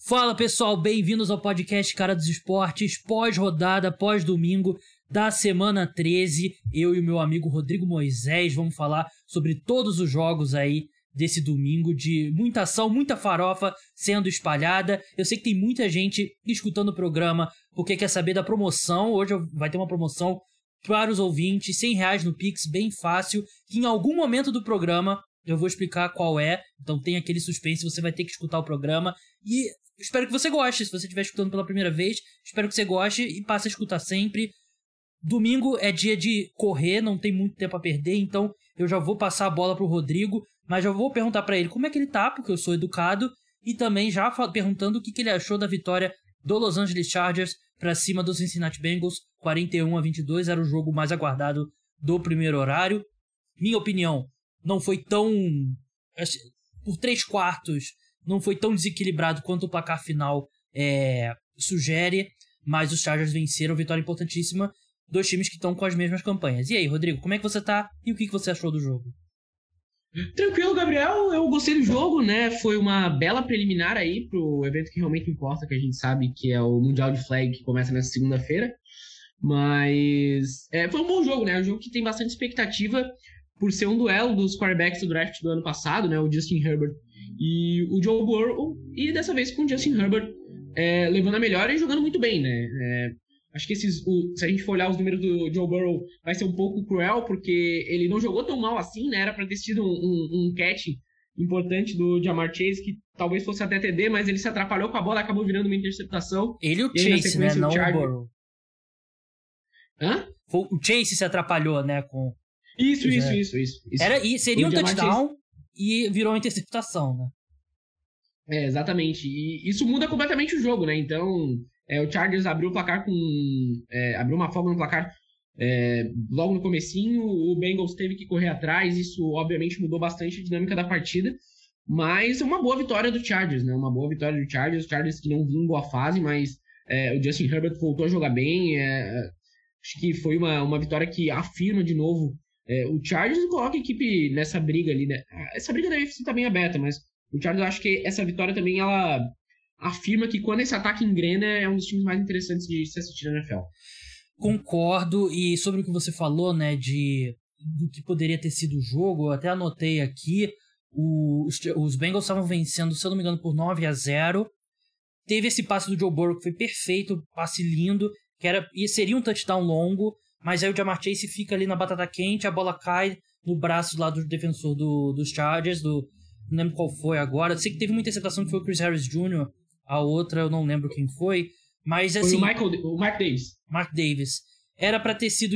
Fala pessoal, bem-vindos ao podcast Cara dos Esportes, pós-rodada, pós-domingo da semana 13. Eu e o meu amigo Rodrigo Moisés vamos falar sobre todos os jogos aí desse domingo, de muita ação, muita farofa sendo espalhada. Eu sei que tem muita gente escutando o programa porque quer saber da promoção. Hoje vai ter uma promoção para os ouvintes, R$100 no Pix, bem fácil, que em algum momento do programa eu vou explicar qual é. Então tem aquele suspense, você vai ter que escutar o programa e espero que você goste. Se você estiver escutando pela primeira vez, espero que você goste e passe a escutar sempre. Domingo é dia de correr, não tem muito tempo a perder, então eu já vou passar a bola pro Rodrigo, mas já vou perguntar pra ele como é que ele tá, porque eu sou educado, e também já perguntando o que ele achou da vitória do Los Angeles Chargers pra cima dos Cincinnati Bengals, 41-22, era o jogo mais aguardado do primeiro horário. Minha opinião, não foi tão... por 3/4, não foi tão desequilibrado quanto o placar final sugere, mas os Chargers venceram, vitória importantíssima, dois times que estão com as mesmas campanhas. E aí, Rodrigo, como é que você tá e o que você achou do jogo? Tranquilo, Gabriel, eu gostei do jogo, né? Foi uma bela preliminar aí pro evento que realmente importa, que a gente sabe que é o Mundial de Flag, que começa nessa segunda-feira. Mas foi um bom jogo, né? Um jogo que tem bastante expectativa por ser um duelo dos quarterbacks do draft do ano passado, né? O Justin Herbert e o Joe Burrow, e dessa vez com o Justin Herbert levando a melhor e jogando muito bem, né? Acho que se a gente for olhar os números do Joe Burrow, vai ser um pouco cruel, porque ele não jogou tão mal assim, né? Era pra ter sido um catch importante do Ja'Marr Chase, que talvez fosse até TD, mas ele se atrapalhou com a bola, acabou virando uma interceptação. Ele e o Chase, né? Não o Burrow. Hã? O Chase se atrapalhou, né? Com... Isso. Seria um touchdown Chase... e virou uma interceptação, né? Exatamente. E isso muda completamente o jogo, né? Então... o Chargers abriu o placar abriu uma folga no placar logo no comecinho, o Bengals teve que correr atrás, isso obviamente mudou bastante a dinâmica da partida, mas é uma boa vitória do Chargers, né? Uma boa vitória do Chargers, que não vinha em boa fase, mas o Justin Herbert voltou a jogar bem, acho que foi uma vitória que afirma de novo o Chargers e coloca a equipe nessa briga ali, né? Essa briga da UFC tá bem aberta, mas o Chargers, eu acho que essa vitória também, ela afirma que quando esse ataque engrena, é um dos times mais interessantes de se assistir na NFL. Concordo, e sobre o que você falou, né, do que poderia ter sido o jogo, eu até anotei aqui, os Bengals estavam vencendo, se eu não me engano, por 9-0, teve esse passe do Joe Burrow que foi perfeito, passe lindo, e seria um touchdown longo, mas aí o Ja'Marr Chase fica ali na batata quente, a bola cai no braço lá do defensor dos Chargers, não lembro qual foi agora, eu sei que teve uma interceptação que foi o Chris Harris Jr., a outra eu não lembro quem foi, mas assim... Foi o Mark Davis. Mark Davis. Era pra ter sido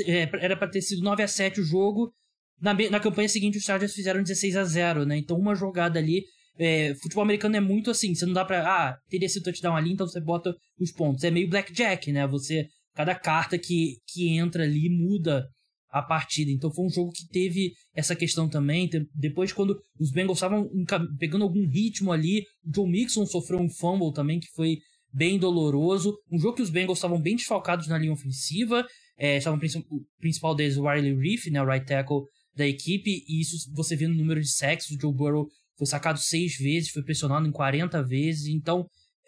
9-7 o jogo. Na campanha seguinte, os Chargers fizeram 16-0, né? Então, uma jogada ali... futebol americano é muito assim, você não dá pra... teria sido touchdown ali, então você bota os pontos. É meio blackjack, né? Cada carta que entra ali muda a partida. Então foi um jogo que teve essa questão também. Depois, quando os Bengals estavam pegando algum ritmo ali, o Joe Mixon sofreu um fumble também, que foi bem doloroso. Um jogo que os Bengals estavam bem desfalcados na linha ofensiva. O principal deles, o Riley Reiff, né, o right tackle da equipe, e isso você vê no número de sacks. O Joe Burrow foi sacado 6 vezes, foi pressionado em 40 vezes. Então,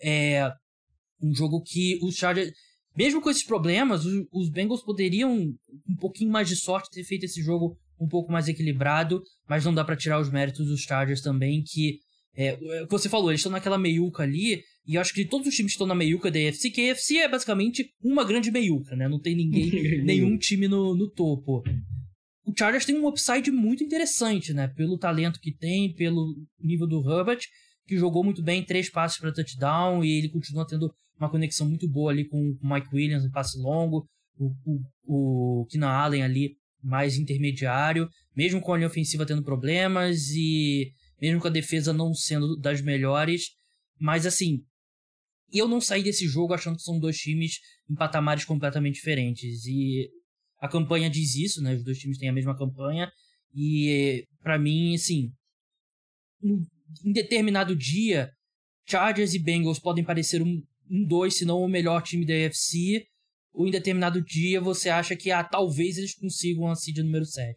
um jogo que os Chargers... Mesmo com esses problemas, os Bengals poderiam, um pouquinho mais de sorte, ter feito esse jogo um pouco mais equilibrado, mas não dá pra tirar os méritos dos Chargers também, que você falou, eles estão naquela meiuca ali, e eu acho que de todos os times que estão na meiuca da AFC, que a AFC é basicamente uma grande meiuca, né? Não tem nenhum time no topo. O Chargers tem um upside muito interessante, né? Pelo talento que tem, pelo nível do Herbert, que jogou muito bem, 3 passes para touchdown, e ele continua tendo uma conexão muito boa ali com o Mike Williams em passe longo, o Keenan Allen ali mais intermediário, mesmo com a linha ofensiva tendo problemas e mesmo com a defesa não sendo das melhores, mas assim, eu não saí desse jogo achando que são dois times em patamares completamente diferentes, e a campanha diz isso, né? Os dois times têm a mesma campanha, e pra mim, assim, em determinado dia, Chargers e Bengals podem parecer um 2, se não o melhor time da AFC, ou em determinado dia você acha que talvez eles consigam a seed número 7.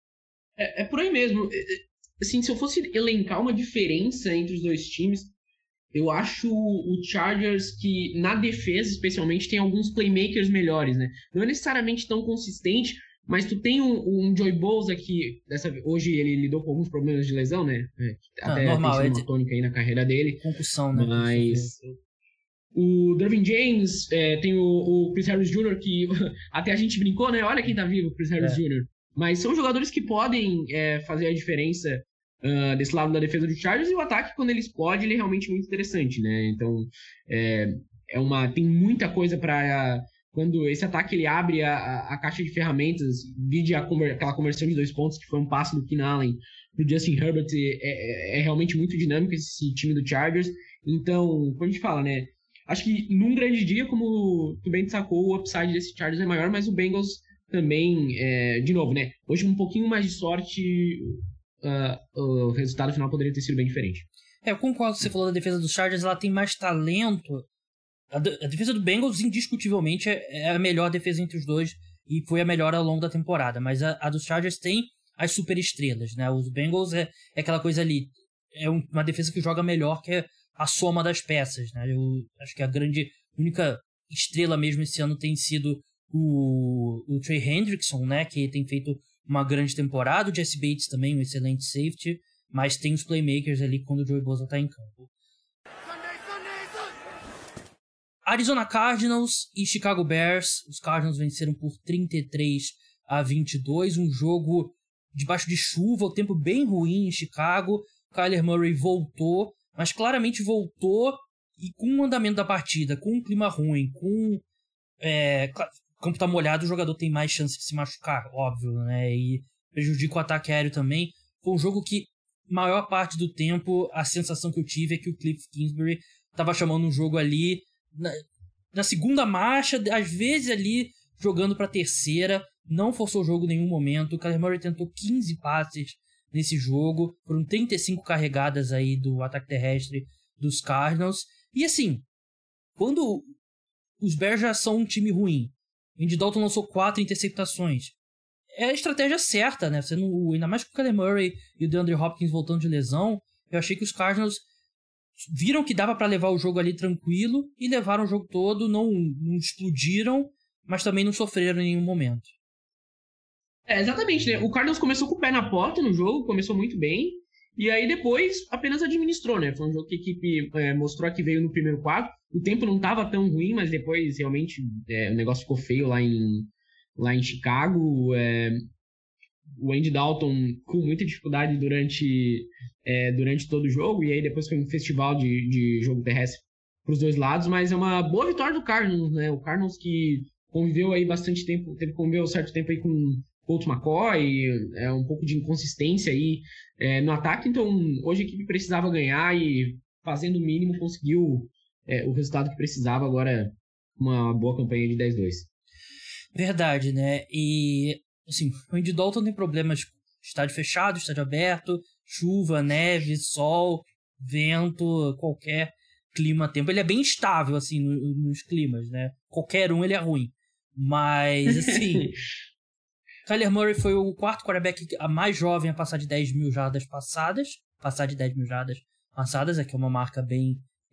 É por aí mesmo. Assim, se eu fosse elencar uma diferença entre os dois times, eu acho o Chargers que, na defesa, especialmente, tem alguns playmakers melhores, né? Não é necessariamente tão consistente, mas tu tem um Joey Bosa que, hoje ele lidou com alguns problemas de lesão, né? Até normal, tem sido uma tônica aí na carreira dele. Concussão, né? Mas o Derwin James, tem o Chris Harris Jr., que até a gente brincou, né? Olha quem tá vivo, o Chris Harris Jr. Mas são jogadores que podem fazer a diferença desse lado da defesa do Chargers, e o ataque, quando ele explode, ele é realmente muito interessante, né? Então, tem muita coisa para... Quando esse ataque ele abre a caixa de ferramentas, vide aquela conversão de 2 pontos, que foi um passe do Keenan Allen pro Justin Herbert, é realmente muito dinâmico esse time do Chargers. Então, quando a gente fala, né? Acho que num grande dia, como tu bem destacou, o upside desse Chargers é maior, mas o Bengals também, de novo, né? Hoje, com um pouquinho mais de sorte, o resultado final poderia ter sido bem diferente. Eu concordo com você falou da defesa dos Chargers, ela tem mais talento. A defesa do Bengals, indiscutivelmente, é a melhor defesa entre os dois e foi a melhor ao longo da temporada. Mas a dos Chargers tem as superestrelas, né? Os Bengals é aquela coisa ali, é uma defesa que joga melhor que a soma das peças, né? Eu acho que a única estrela mesmo esse ano tem sido o Trey Hendrickson, né? Que tem feito uma grande temporada. O Jesse Bates também, um excelente safety. Mas tem os playmakers ali quando o Joey Bosa tá em campo. Arizona Cardinals e Chicago Bears. Os Cardinals venceram por 33-22. Um jogo debaixo de chuva, o tempo bem ruim em Chicago. Kyler Murray voltou, mas claramente voltou e com o andamento da partida, com um clima ruim, com o campo tá molhado, o jogador tem mais chance de se machucar, óbvio, né? E prejudica o ataque aéreo também. Foi um jogo que, maior parte do tempo, a sensação que eu tive é que o Cliff Kingsbury tava chamando um jogo ali na segunda marcha, às vezes ali jogando pra terceira, não forçou o jogo em nenhum momento. O Kyler Murray tentou 15 passes nesse jogo, foram 35 carregadas aí do ataque terrestre dos Cardinals. E assim, quando os Bears já são um time ruim, Andy Dalton lançou 4 interceptações, é a estratégia certa, né? Ainda mais com o Kyler Murray e o DeAndre Hopkins voltando de lesão, eu achei que os Cardinals viram que dava para levar o jogo ali tranquilo e levaram o jogo todo, não explodiram, mas também não sofreram em nenhum momento. Exatamente, né? O Cardinals começou com o pé na porta no jogo, começou muito bem, e aí depois apenas administrou, né? Foi um jogo que a equipe mostrou que veio no primeiro quarto. O tempo não estava tão ruim, mas depois realmente o negócio ficou feio lá em Chicago. O Andy Dalton com muita dificuldade durante todo o jogo, e aí depois foi um festival de jogo terrestre para os dois lados, mas é uma boa vitória do Cardinals, né? O Cardinals que conviveu aí bastante tempo, conviveu um certo tempo aí com Colt McCoy, um pouco de inconsistência aí no ataque, então hoje a equipe precisava ganhar e fazendo o mínimo conseguiu o resultado que precisava, agora uma boa campanha de 10-2. Verdade, né? E assim, o Andy Dalton tem problemas, estádio fechado, estádio aberto, chuva, neve, sol, vento, qualquer clima, tempo. Ele é bem estável, assim, nos climas, né? Qualquer um ele é ruim. Mas, assim, Kyler Murray foi o quarto quarterback mais jovem a passar de 10 mil jardas passadas. Passar de 10 mil jardas passadas, que é uma marca bem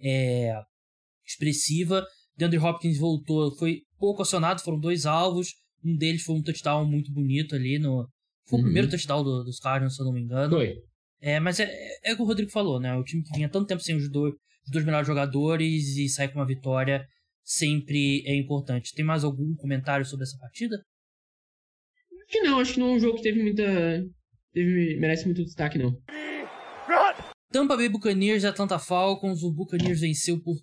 expressiva. DeAndre Hopkins voltou, foi pouco acionado, foram 2 alvos. Um deles foi um touchdown muito bonito ali. Foi o primeiro touchdown dos Cardinals, se eu não me engano. Foi. Mas é o que o Rodrigo falou, né? O time que vinha tanto tempo sem os dois melhores jogadores e sair com uma vitória sempre é importante. Tem mais algum comentário sobre essa partida? Acho que não é um jogo que merece muito destaque, não. Tampa Bay Buccaneers e Atlanta Falcons. O Buccaneers venceu por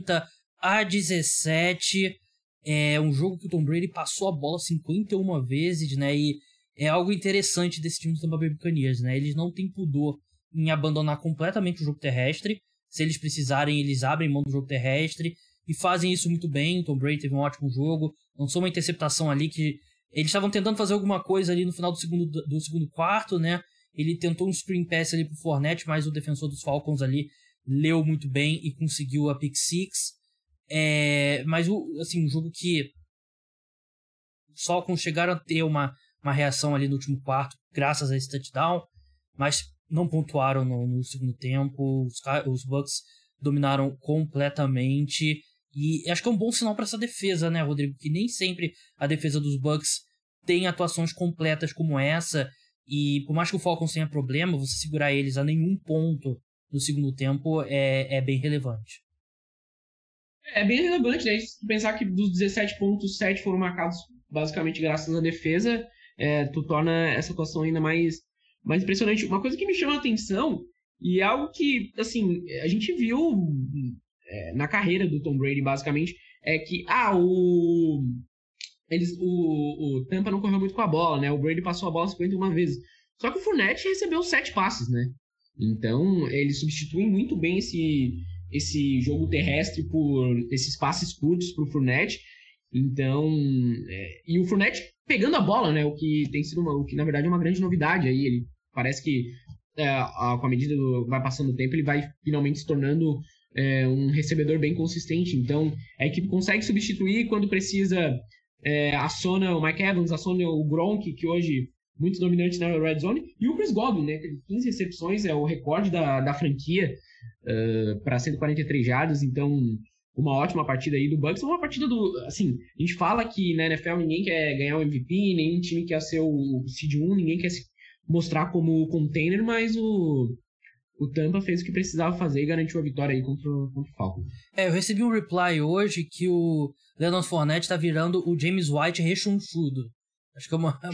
30-17. É um jogo que o Tom Brady passou a bola 51 vezes, né? E é algo interessante desse time do Tampa Bay Buccaneers, né? Eles não têm pudor em abandonar completamente o jogo terrestre. Se eles precisarem, eles abrem mão do jogo terrestre e fazem isso muito bem. O Tom Brady teve um ótimo jogo, lançou uma interceptação ali que eles estavam tentando fazer alguma coisa ali no final do segundo quarto, né? Ele tentou um screen pass ali pro Fournette, mas o defensor dos Falcons ali leu muito bem e conseguiu a pick six. Mas assim, um jogo que os Falcons chegaram a ter uma reação ali no último quarto, graças a esse touchdown, mas não pontuaram no segundo tempo. Os Bucks dominaram completamente. E acho que é um bom sinal para essa defesa, né, Rodrigo? Que nem sempre a defesa dos Bucks tem atuações completas como essa. E por mais que o Falcons tenha problema, você segurar eles a nenhum ponto no segundo tempo é bem relevante. É bem relevante, né? Se tu pensar que dos 17 pontos, 7 foram marcados basicamente graças à defesa, tu torna essa atuação ainda mais impressionante. Uma coisa que me chama a atenção, e é algo que, assim, a gente viu na carreira do Tom Brady, basicamente, é que, o Tampa não correu muito com a bola, né? O Brady passou a bola 51 vezes. Só que o Fournette recebeu 7 passes, né? Então, eles substituem muito bem esse jogo terrestre por esses passes curtos para o Fournette. Então, e o Fournette pegando a bola, né? O que tem sido o que na verdade é uma grande novidade aí. Ele parece que com a medida vai passando o tempo, ele vai finalmente se tornando um recebedor bem consistente. Então, a equipe consegue substituir quando precisa. Aciona o Mike Evans, aciona o Gronk, que hoje muito dominante na Red Zone, e o Chris Godwin, né? Teve 15 recepções, é o recorde da franquia para 143 jardas, então uma ótima partida aí do Bucks. Uma partida assim, a gente fala que na NFL ninguém quer ganhar o MVP, nenhum time quer ser o Seed 1, ninguém quer se mostrar como container, mas o Tampa fez o que precisava fazer e garantiu a vitória aí contra o Falcons. Eu recebi um reply hoje que o Leonard Fournette tá virando o James White rechonchudo. Acho que é uma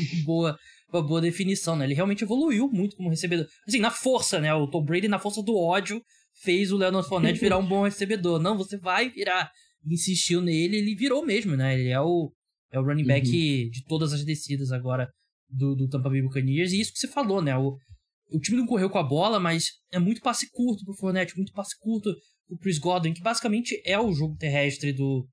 boa definição, né? Ele realmente evoluiu muito como recebedor. Assim, na força, né? O Tom Brady, na força do ódio, fez o Leonard Fournette virar um bom recebedor. Não, você vai virar. Insistiu nele, ele virou mesmo, né? Ele é o running back de todas as descidas agora do Tampa Bay Buccaneers. E isso que você falou, né? O time não correu com a bola, mas é muito passe curto pro Fournette, muito passe curto pro Chris Godwin, que basicamente é o jogo terrestre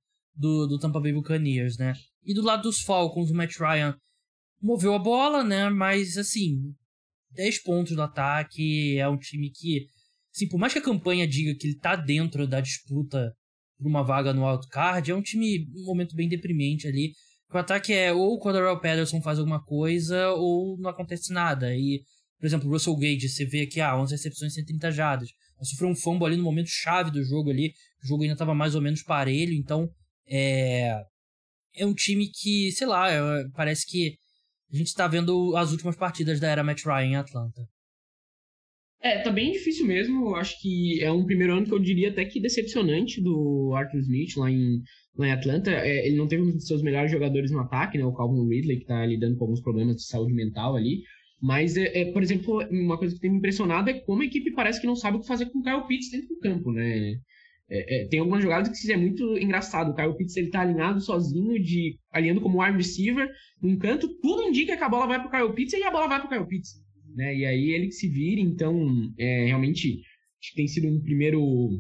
do Tampa Bay Buccaneers, né? E do lado dos Falcons, o Matt Ryan moveu a bola, né? Mas, assim, 10 pontos do ataque, é um time que, assim, por mais que a campanha diga que ele tá dentro da disputa por uma vaga no wildcard, é um time, um momento bem deprimente ali. O ataque ou o Cordarrelle Patterson faz alguma coisa, ou não acontece nada. E, por exemplo, o Russell Gage, você vê aqui, 11 recepções, 130 jardas. Mas sofreu um fumble ali no momento chave do jogo ali. O jogo ainda estava mais ou menos parelho, então é um time que, sei lá, parece que a gente tá vendo as últimas partidas da era Matt Ryan em Atlanta. Tá bem difícil mesmo. Acho que é um primeiro ano que eu diria até que decepcionante do Arthur Smith lá em Atlanta. Ele não teve um dos seus melhores jogadores no ataque, né? O Calvin Ridley, que tá lidando com alguns problemas de saúde mental ali. Mas, por exemplo, uma coisa que tem me impressionado é como a equipe parece que não sabe o que fazer com o Kyle Pitts dentro do campo, né? Tem algumas jogadas que é muito engraçado. O Kyle Pitts, ele tá alinhado sozinho, alinhando como wide receiver num canto, tudo indica que a bola vai pro Kyle Pitts e a bola vai pro Kyle Pitts, né? E aí ele que se vira. Então realmente acho que tem sido um primeiro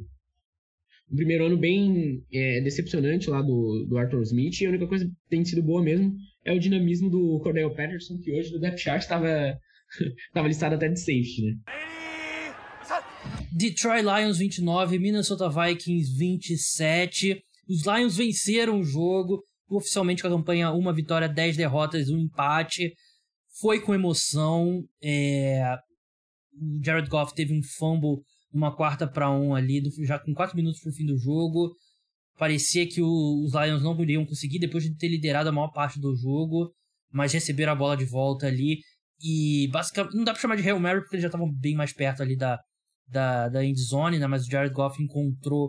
ano bem decepcionante lá do Arthur Smith, e a única coisa que tem sido boa mesmo é o dinamismo do Cordarrelle Patterson, que hoje no depth chart estava listado até de safety, né? Detroit Lions 29, Minnesota Vikings 27. Os Lions venceram o jogo, oficialmente com a campanha 1 vitória, 10 derrotas, 1 empate. Foi com emoção. O Jared Goff teve um fumble numa 4-1 ali, já com 4 minutos pro fim do jogo. Parecia que os Lions não iriam conseguir, depois de ter liderado a maior parte do jogo, mas receberam a bola de volta ali. E basicamente, não dá pra chamar de Hail Mary, porque eles já estavam bem mais perto ali da end zone, né? Mas o Jared Goff encontrou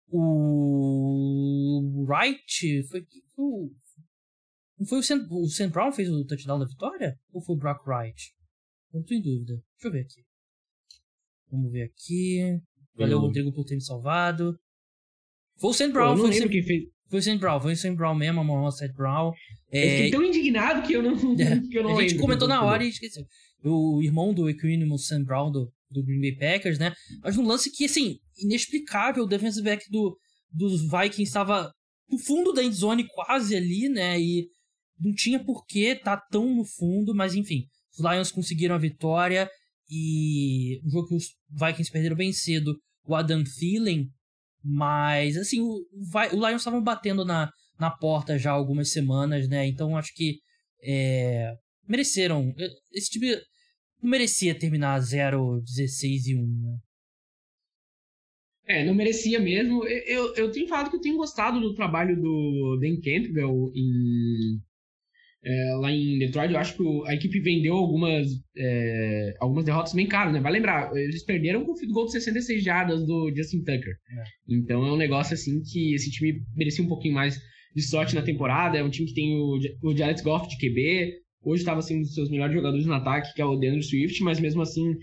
o Wright. Não foi o Sam Brown que fez o touchdown da vitória? Ou foi o Brock Wright? Não tô em dúvida. Deixa eu ver aqui. Vamos ver aqui. Valeu, Rodrigo, por ter me salvado. Foi o Sam Brown. Eu não lembro quem fez. Foi o Sam Brown mesmo, a Mohamed St. Brown. Eu fiquei tão indignado que eu não lembro. A gente comentou na hora e esqueceu. O irmão do Equanimous Sam Brown do Green Bay Packers, né? Mas num lance que, assim, inexplicável, o defensive back dos Vikings estava no fundo da endzone quase ali, né? E não tinha porquê tá tão no fundo, mas enfim. Os Lions conseguiram a vitória e um jogo que os Vikings perderam bem cedo, o Adam Thielen, mas, assim, o Lions estavam batendo na porta já há algumas semanas, né? Então acho que mereceram. Esse time não merecia terminar 0-16-1, né? Não merecia mesmo. Eu tenho falado que eu tenho gostado do trabalho do Dan Campbell lá em Detroit. Eu acho que a equipe vendeu algumas derrotas bem caro, né? Vai lembrar, eles perderam com o field goal de 66 jardas do Justin Tucker. Então é um negócio assim que esse time merecia um pouquinho mais de sorte na temporada. É um time que tem o Jared Goff de QB. Hoje estava sendo um dos seus melhores jogadores no ataque, que é o DeAndre Swift, mas mesmo assim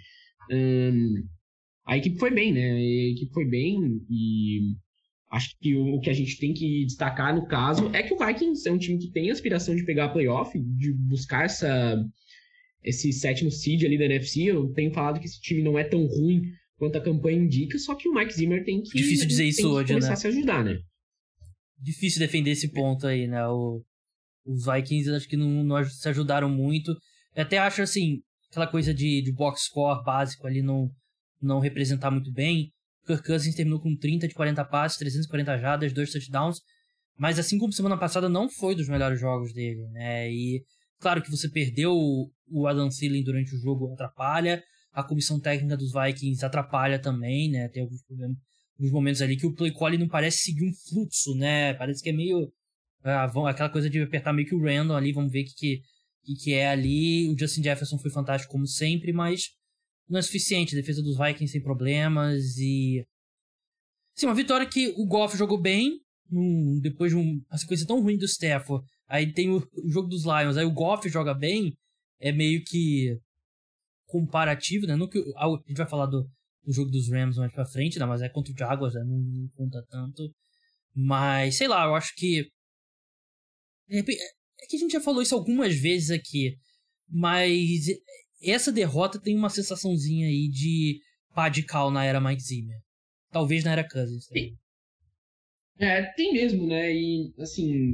a equipe foi bem, né? A equipe foi bem e acho que o que a gente tem que destacar no caso é que o Vikings é um time que tem a aspiração de pegar a playoff, de buscar esse sétimo seed ali da NFC. Eu tenho falado que esse time não é tão ruim quanto a campanha indica, só que o Mike Zimmer tem que, difícil dizer isso hoje, começar né? a se ajudar, né? Difícil defender esse ponto aí, né? Os Vikings acho que não se ajudaram muito. Eu até acho assim, aquela coisa de box score básico ali não representar muito bem. Kirk Cousins terminou com 30 de 40 passes, 340 jardas, 2 touchdowns, mas assim como semana passada não foi dos melhores jogos dele, né? E claro que você perdeu o Adam Thielen durante o jogo, atrapalha, a comissão técnica dos Vikings atrapalha também, né? Tem alguns problemas, alguns momentos ali que o play call não parece seguir um fluxo, né? Parece que é meio aquela coisa de apertar meio que o random ali, vamos ver o que é ali. O Justin Jefferson foi fantástico como sempre, mas não é suficiente. A defesa dos Vikings tem problemas e... Sim, uma vitória que o Goff jogou bem, depois de uma sequência tão ruim do Stafford. Aí tem o jogo dos Lions, aí o Goff joga bem, é meio que comparativo, né? A gente vai falar do jogo dos Rams mais pra frente, né? Mas é contra o Jaguars, né? Não conta tanto. Mas, sei lá, eu acho que... É que a gente já falou isso algumas vezes aqui, mas... Essa derrota tem uma sensaçãozinha aí de pá de cal na era Mike Zimmer. Talvez na era Cousins. Tem mesmo, né? E, assim,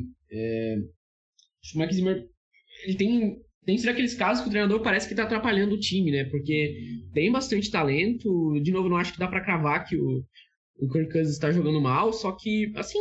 acho que o Mike Zimmer, ele tem sido aqueles casos que o treinador parece que tá atrapalhando o time, né? Porque tem bastante talento. De novo, não acho que dá pra cravar que o Kirk Cousins tá jogando mal, só que, assim,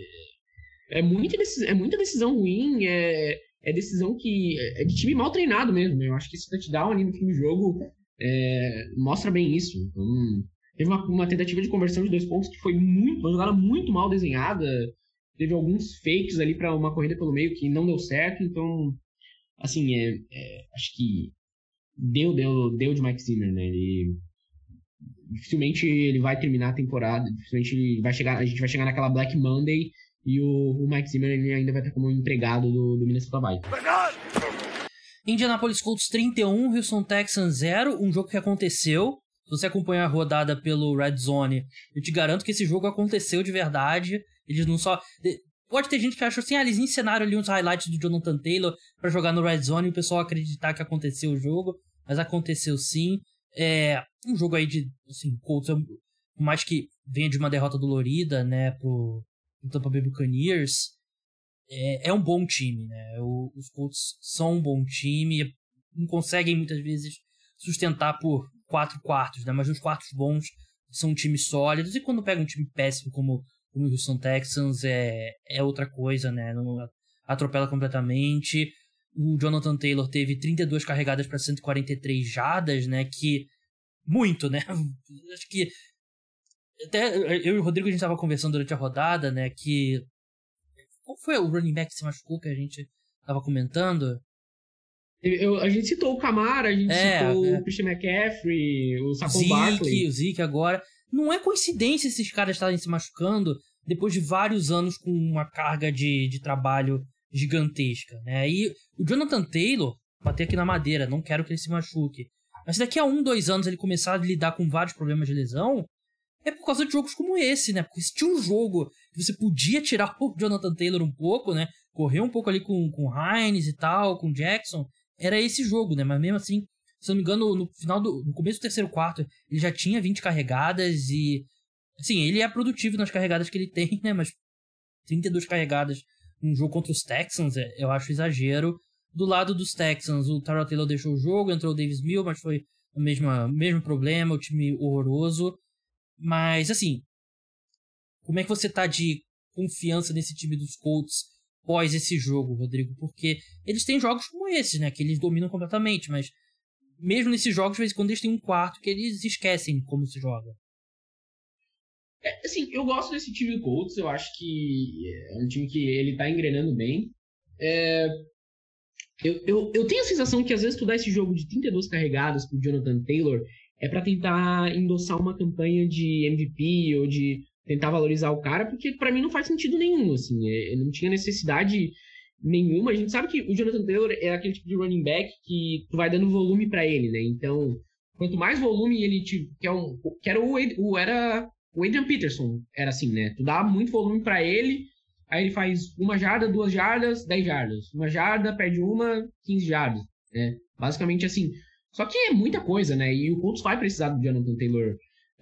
é muita decisão ruim, é decisão que é de time mal treinado mesmo. Eu acho que esse touchdown ali no fim do jogo mostra bem isso. Então, teve uma tentativa de conversão de 2 pontos que foi uma jogada muito mal desenhada. Teve alguns fakes ali para uma corrida pelo meio que não deu certo. Então, assim, acho que deu de Mike Zimmer, né? Dificilmente ele vai terminar a temporada. Dificilmente a gente vai chegar naquela Black Monday e o Mike Zimmer ele ainda vai estar como empregado do Minnesota Vikings. Indianapolis Colts 31, Houston Texans 0, um jogo que aconteceu. Se você acompanhar a rodada pelo Red Zone, eu te garanto que esse jogo aconteceu de verdade. Eles não só... Pode ter gente que acha assim, eles encenaram ali uns highlights do Jonathan Taylor pra jogar no Red Zone e o pessoal acreditar que aconteceu o jogo, mas aconteceu sim. Um jogo aí de, assim, Colts, por mais que venha de uma derrota dolorida, né, pro Tampa Bay Buccaneers, é um bom time, né? Os Colts são um bom time, não conseguem muitas vezes sustentar por 4 quartos, né? Mas os quartos bons são times sólidos, e quando pega um time péssimo como o Houston Texans é outra coisa, né? Não atropela completamente. O Jonathan Taylor teve 32 carregadas para 143 jardas, né? Que muito, né? Acho que até eu e o Rodrigo a gente estava conversando durante a rodada, né? Que qual foi o running back que se machucou que a gente estava comentando? A gente citou o Camara, a gente citou o Christian McCaffrey, o Saquon Barkley. O Zeke agora. Não é coincidência esses caras estarem se machucando depois de vários anos com uma carga de trabalho gigantesca, né? E o Jonathan Taylor, bater aqui na madeira, não quero que ele se machuque. Mas se daqui a 2 anos ele começar a lidar com vários problemas de lesão, é por causa de jogos como esse, né? Porque se tinha um jogo que você podia tirar o Jonathan Taylor um pouco, né? Correr um pouco ali com o Hines e tal, com o Jackson, era esse jogo, né? Mas mesmo assim, se eu não me engano, no começo do terceiro quarto, ele já tinha 20 carregadas e... Assim, ele é produtivo nas carregadas que ele tem, né? Mas 32 carregadas num jogo contra os Texans, eu acho exagero. Do lado dos Texans, o Tyrod Taylor deixou o jogo, entrou o Davis Mills, mas foi o mesmo problema, o time horroroso. Mas, assim, como é que você tá de confiança nesse time dos Colts pós esse jogo, Rodrigo? Porque eles têm jogos como esse, né? Que eles dominam completamente, mas mesmo nesses jogos, de vez em quando eles têm um quarto que eles esquecem como se joga. Assim, eu gosto desse time do Colts, eu acho que é um time que ele tá engrenando bem. Eu tenho a sensação que às vezes tu dá esse jogo de 32 carregadas pro Jonathan Taylor é para tentar endossar uma campanha de MVP ou de tentar valorizar o cara, porque para mim não faz sentido nenhum, assim, não tinha necessidade nenhuma. A gente sabe que o Jonathan Taylor é aquele tipo de running back que tu vai dando volume para ele, né? Então, quanto mais volume ele te, era o Adrian Peterson, era assim, né? Tu dá muito volume para ele, aí ele faz 1 jarda, 2 jardas, 10 jardas. 1 jarda, perde 15 jardas, né? Basicamente assim. Só que é muita coisa, né? E o Colts vai precisar do Jonathan Taylor,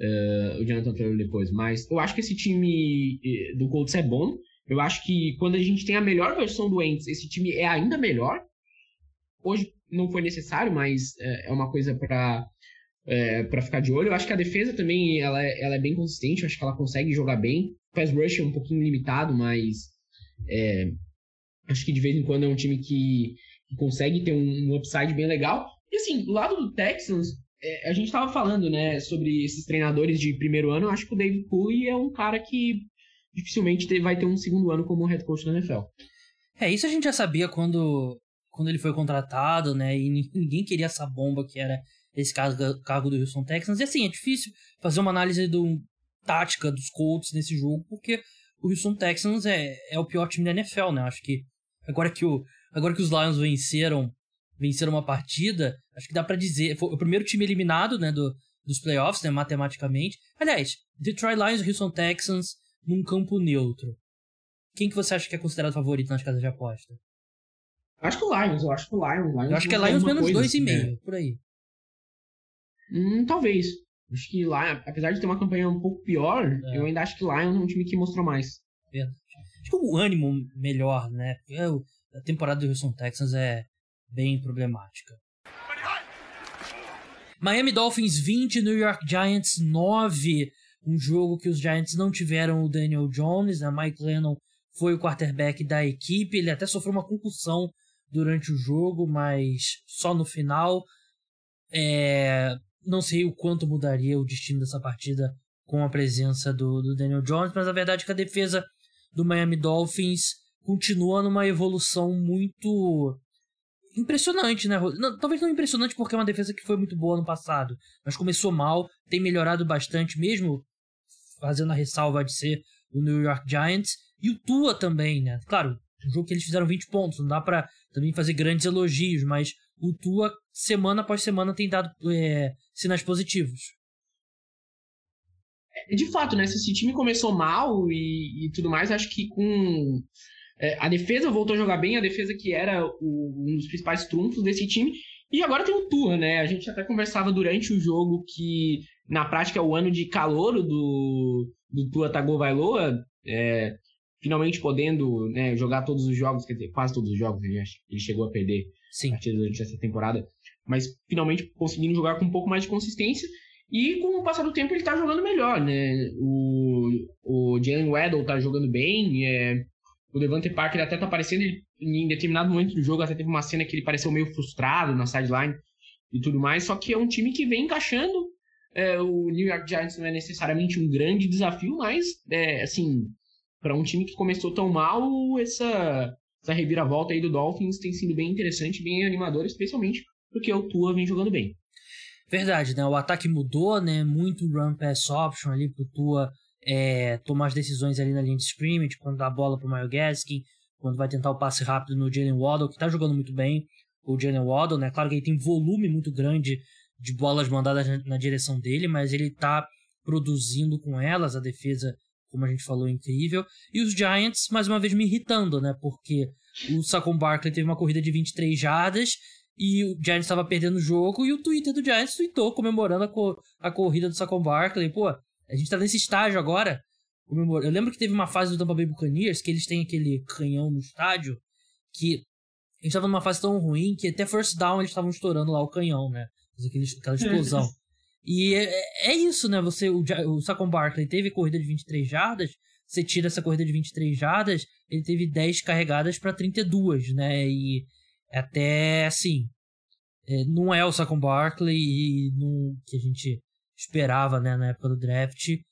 depois. Mas eu acho que esse time do Colts é bom. Eu acho que quando a gente tem a melhor versão do Wentz, esse time é ainda melhor. Hoje não foi necessário, mas é uma coisa para ficar de olho. Eu acho que a defesa também ela é bem consistente. Eu acho que ela consegue jogar bem. O pass rush é um pouquinho limitado, mas acho que de vez em quando é um time que consegue ter um upside bem legal. E assim, do lado do Texans, a gente estava falando, né, sobre esses treinadores de primeiro ano. Eu acho que o David Culley é um cara que dificilmente vai ter um segundo ano como head coach da NFL. Isso a gente já sabia quando ele foi contratado, né, e ninguém queria essa bomba que era esse cargo do Houston Texans. E assim, é difícil fazer uma análise tática dos Colts nesse jogo, porque o Houston Texans é o pior time da NFL, né? Acho que agora que os Lions venceram uma partida, acho que dá pra dizer, foi o primeiro time eliminado, né, dos playoffs, né, matematicamente. Aliás, Detroit Lions e Houston Texans num campo neutro. Quem que você acha que é considerado favorito nas casas de aposta? Eu acho que o Lions. Eu acho que é Lions menos 2,5, por aí. Talvez. Acho que lá, apesar de ter uma campanha um pouco pior, eu ainda acho que Lions é um time que mostrou mais. Acho que o ânimo melhor, né? Porque a temporada do Houston Texans é bem problemática. Miami Dolphins 20, New York Giants 9. Um jogo que os Giants não tiveram o Daniel Jones, né? Mike Lennon foi o quarterback da equipe. Ele até sofreu uma concussão durante o jogo, mas só no final. Não sei o quanto mudaria o destino dessa partida com a presença do Daniel Jones, mas a verdade é que a defesa do Miami Dolphins continua numa evolução muito impressionante, né? Não, talvez não impressionante porque é uma defesa que foi muito boa no passado, mas começou mal, tem melhorado bastante, mesmo fazendo a ressalva de ser o New York Giants, e o Tua também, né? Claro, um jogo que eles fizeram 20 pontos, não dá pra também fazer grandes elogios, mas o Tua, semana após semana, tem dado sinais positivos. De fato, né? Se esse time começou mal e tudo mais, acho que com a defesa voltou a jogar bem, a defesa que era um dos principais trunfos desse time, e agora tem o Tua, né? A gente até conversava durante o jogo que, na prática, é o ano de calouro do Tua Tagovailoa, finalmente podendo, né, jogar todos os jogos, quer dizer, quase todos os jogos, ele chegou a perder durante essa temporada, mas finalmente conseguindo jogar com um pouco mais de consistência, e com o passar do tempo ele tá jogando melhor, né? O Jalen Waddle tá jogando bem, o Devante Parker até tá aparecendo, em determinado momento do jogo até teve uma cena que ele pareceu meio frustrado na sideline e tudo mais, só que é um time que vem encaixando. O New York Giants não é necessariamente um grande desafio, mas assim, para um time que começou tão mal, essa reviravolta aí do Dolphins tem sido bem interessante, bem animadora, especialmente porque o Tua vem jogando bem. Verdade, né? O ataque mudou, né? Muito run pass option ali pro Tua tomar as decisões ali na linha de scrimmage, quando dá a bola pro Myles Gaskin, quando vai tentar o passe rápido no Jalen Waddle, que tá jogando muito bem, o Jalen Waddle, né? Claro que ele tem volume muito grande de bolas mandadas na direção dele, mas ele tá produzindo com elas, a defesa, como a gente falou, é incrível. E os Giants, mais uma vez, me irritando, né? Porque o Saquon Barkley teve uma corrida de 23 jardas e o Giants estava perdendo o jogo, e o Twitter do Giants tweetou comemorando a corrida do Saquon Barkley. Pô, a gente tá nesse estágio agora. Eu lembro que teve uma fase do Tampa Bay Buccaneers que eles têm aquele canhão no estádio, que a gente tava numa fase tão ruim que até first down eles estavam estourando lá o canhão, né? Aquela explosão. E é isso, né? O Saquon Barkley teve corrida de 23 jardas, você tira essa corrida de 23 jardas, ele teve 10 carregadas para 32, né? E até, assim, não é o Saquon Barkley que a gente esperava, né, na época do draft.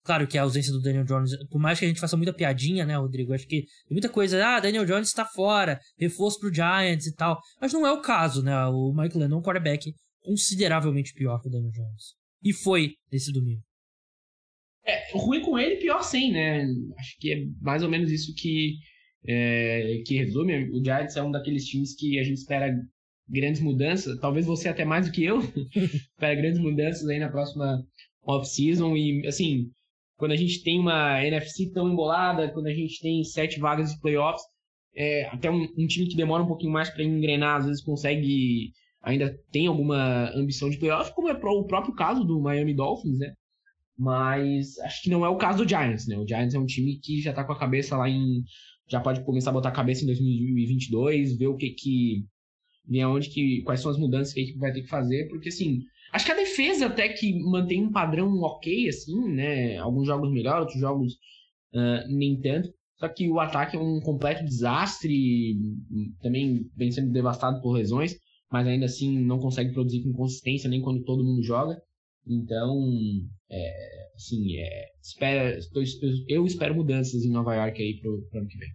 Claro que a ausência do Daniel Jones, por mais que a gente faça muita piadinha, né, Rodrigo? Acho que tem muita coisa, Daniel Jones está fora, reforço pro Giants e tal. Mas não é o caso, né? O Mike Lennon é um quarterback consideravelmente pior que o Daniel Jones. E foi nesse domingo. Ruim com ele, pior sem, né? Acho que é mais ou menos isso que resume. O Giants é um daqueles times que a gente espera grandes mudanças. Talvez você até mais do que eu. Espera grandes mudanças aí na próxima off-season. E, assim, quando a gente tem uma NFC tão embolada, quando a gente tem 7 vagas de playoffs, até um time que demora um pouquinho mais para engrenar, às vezes consegue, ainda tem alguma ambição de playoffs, como é o próprio caso do Miami Dolphins, né? Mas acho que não é o caso do Giants, né? O Giants é um time que já tá com a cabeça já pode começar a botar a cabeça em 2022, ver o que vem aonde, quais são as mudanças que a equipe vai ter que fazer, porque, assim, acho que a defesa até que mantém um padrão ok, assim, né? Alguns jogos melhor, outros jogos nem tanto. Só que o ataque é um completo desastre, também vem sendo devastado por lesões, mas ainda assim não consegue produzir com consistência nem quando todo mundo joga. Então, assim, eu espero mudanças em Nova York aí pro ano que vem.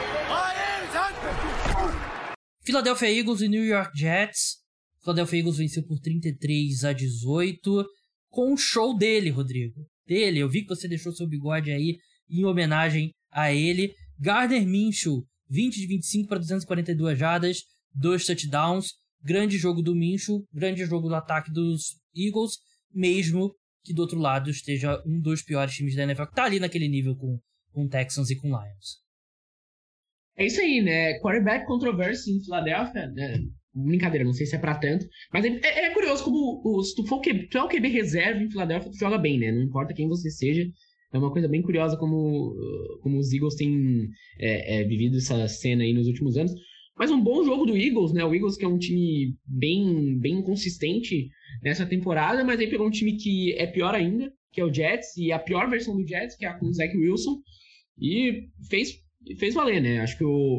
Philadelphia Eagles e New York Jets. Philadelphia Eagles venceu por 33-18 com o show dele, Rodrigo. Dele, eu vi que você deixou seu bigode aí em homenagem a ele. Gardner Minshew, 20 de 25 para 242 jardas, 2 touchdowns. Grande jogo do Minshew, grande jogo do ataque dos Eagles, mesmo que do outro lado esteja um dos piores times da NFL, que tá ali naquele nível com Texans e com Lions. É isso aí, né? Quarterback controversy em Filadélfia, né? Brincadeira, não sei se é pra tanto. Mas é curioso como se tu é o QB reserva em Filadélfia, tu joga bem, né? Não importa quem você seja. É uma coisa bem curiosa como os Eagles têm vivido essa cena aí nos últimos anos. Mas um bom jogo do Eagles, né? O Eagles que é um time bem, bem consistente nessa temporada, mas aí pegou um time que é pior ainda, que é o Jets, e a pior versão do Jets, que é a com o Zach Wilson, e fez valer, né? Acho que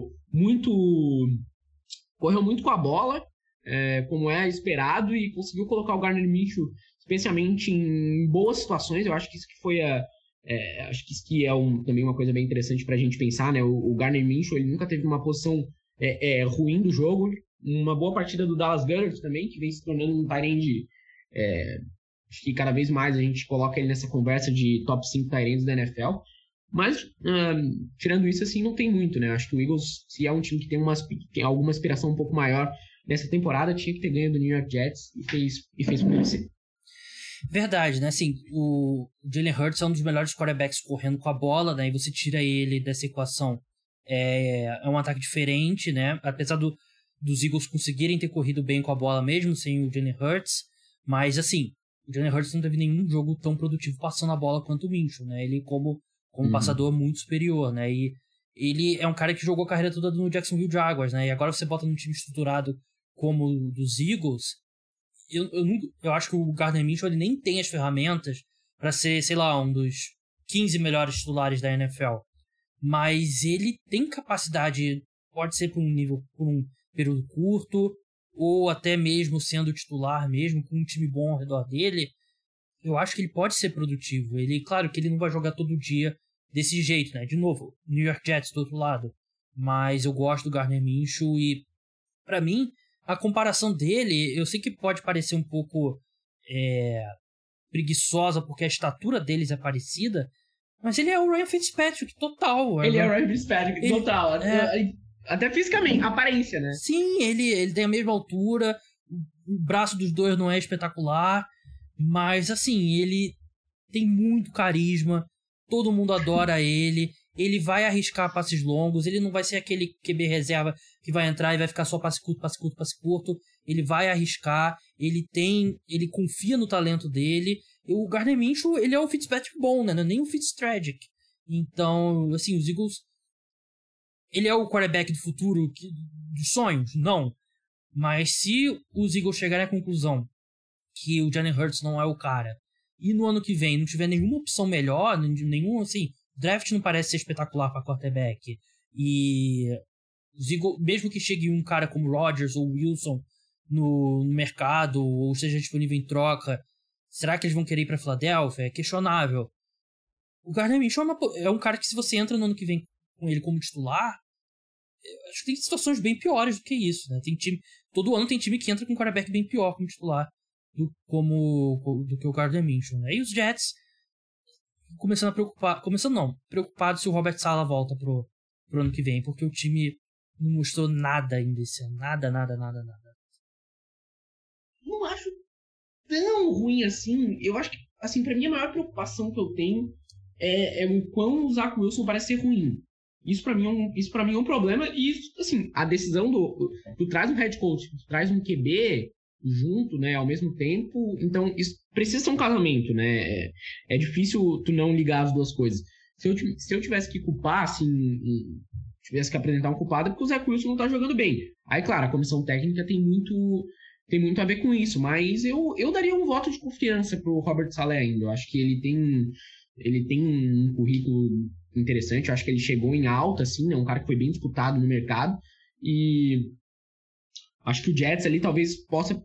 correu muito com a bola, como é esperado, e conseguiu colocar o Gardner Minshew, especialmente em boas situações. Eu acho que isso que foi acho que isso que é também uma coisa bem interessante pra gente pensar, né? O Gardner Minshew, ele nunca teve uma posição ruim do jogo. Uma boa partida do Dallas Goedert também, que vem se tornando um tight end. Acho que cada vez mais a gente coloca ele nessa conversa de top 5 tight ends da NFL. Mas, tirando isso, assim, não tem muito, né? Acho que o Eagles, se é um time que tem alguma aspiração um pouco maior nessa temporada, tinha que ter ganho do New York Jets e fez por merecer. Verdade, né? Assim, o Jalen Hurts é um dos melhores quarterbacks correndo com a bola, né? E você tira ele dessa equação. É um ataque diferente, né? Apesar dos Eagles conseguirem ter corrido bem com a bola mesmo sem o Jalen Hurts. Mas, assim, o Jalen Hurts não teve nenhum jogo tão produtivo passando a bola quanto o Minshew, né? Ele como passador muito superior, né? E ele é um cara que jogou a carreira toda no Jacksonville Jaguars, né? E agora você bota num time estruturado como o dos Eagles. Eu acho que o Gardner Minshew ele nem tem as ferramentas para ser, sei lá, um dos 15 melhores titulares da NFL. Mas ele tem capacidade, pode ser por um período curto, ou até mesmo sendo titular mesmo, com um time bom ao redor dele. Eu acho que ele pode ser produtivo. Claro que ele não vai jogar todo dia desse jeito, né? De novo, New York Jets do outro lado. Mas eu gosto do Gardner Minshew e, pra mim, a comparação dele, eu sei que pode parecer um pouco preguiçosa, porque a estatura deles é parecida, mas ele é o Ryan Fitzpatrick total. Ele é o Ryan Fitzpatrick total. Até fisicamente, aparência, né? Sim, ele tem a mesma altura, o braço dos dois não é espetacular, mas, assim, ele tem muito carisma, todo mundo adora ele vai arriscar passes longos, ele não vai ser aquele QB reserva que vai entrar e vai ficar só passe curto, ele vai arriscar, ele confia no talento dele. O Gardner Minshew, ele é o Fitzpatrick bom, né? Não é nem o Fitztragic. Então, assim, os Eagles, ele é o quarterback do futuro dos sonhos? Não. Mas se os Eagles chegarem à conclusão que o Jalen Hurts não é o cara, e no ano que vem não tiver nenhuma opção melhor, nenhum, assim, draft não parece ser espetacular para quarterback, e os Eagles, mesmo que chegue um cara como Rodgers ou Wilson no mercado, ou seja disponível em troca, será que eles vão querer ir para Filadélfia? É questionável. O Gardner Minshew é um cara que, se você entra no ano que vem com ele como titular, acho que tem situações bem piores do que isso, né? Todo ano tem time que entra com um quarterback bem pior como titular do que o Gardner Minshew, né? E os Jets começando a preocupar... preocupado se o Robert Saleh volta pro ano que vem, porque o time não mostrou nada ainda esse ano. Nada. Não acho tão ruim assim. Eu acho que, assim, pra mim a maior preocupação que eu tenho é o quão o Zach Wilson parece ser ruim. Isso pra mim é um problema. E, assim, a decisão tu traz um head coach, tu traz um QB junto, né, ao mesmo tempo. Então, isso precisa ser um casamento, né? É difícil tu não ligar as duas coisas. Se eu tivesse que culpar, assim, tivesse que apresentar um culpado, é porque o Zach Wilson não tá jogando bem. Aí, claro, a comissão técnica tem muito a ver com isso, mas eu daria um voto de confiança pro Robert Saleh ainda. Eu acho que ele tem um currículo interessante, eu acho que ele chegou em alta, assim, né? Um cara que foi bem disputado no mercado, e acho que o Jets ali talvez possa...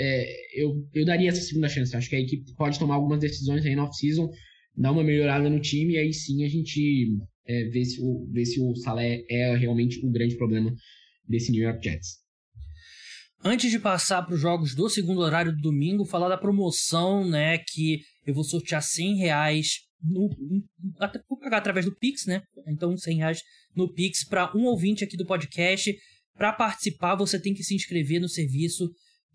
eu daria essa segunda chance. Acho que a equipe pode tomar algumas decisões aí no off-season, dar uma melhorada no time, e aí sim a gente ver se o Saleh é realmente o grande problema desse New York Jets. Antes de passar para os jogos do segundo horário do domingo, falar da promoção, né, que eu vou sortear R$100 até vou pagar através do Pix, né? Então R$100 no Pix para um ouvinte aqui do podcast. Para participar, você tem que se inscrever no serviço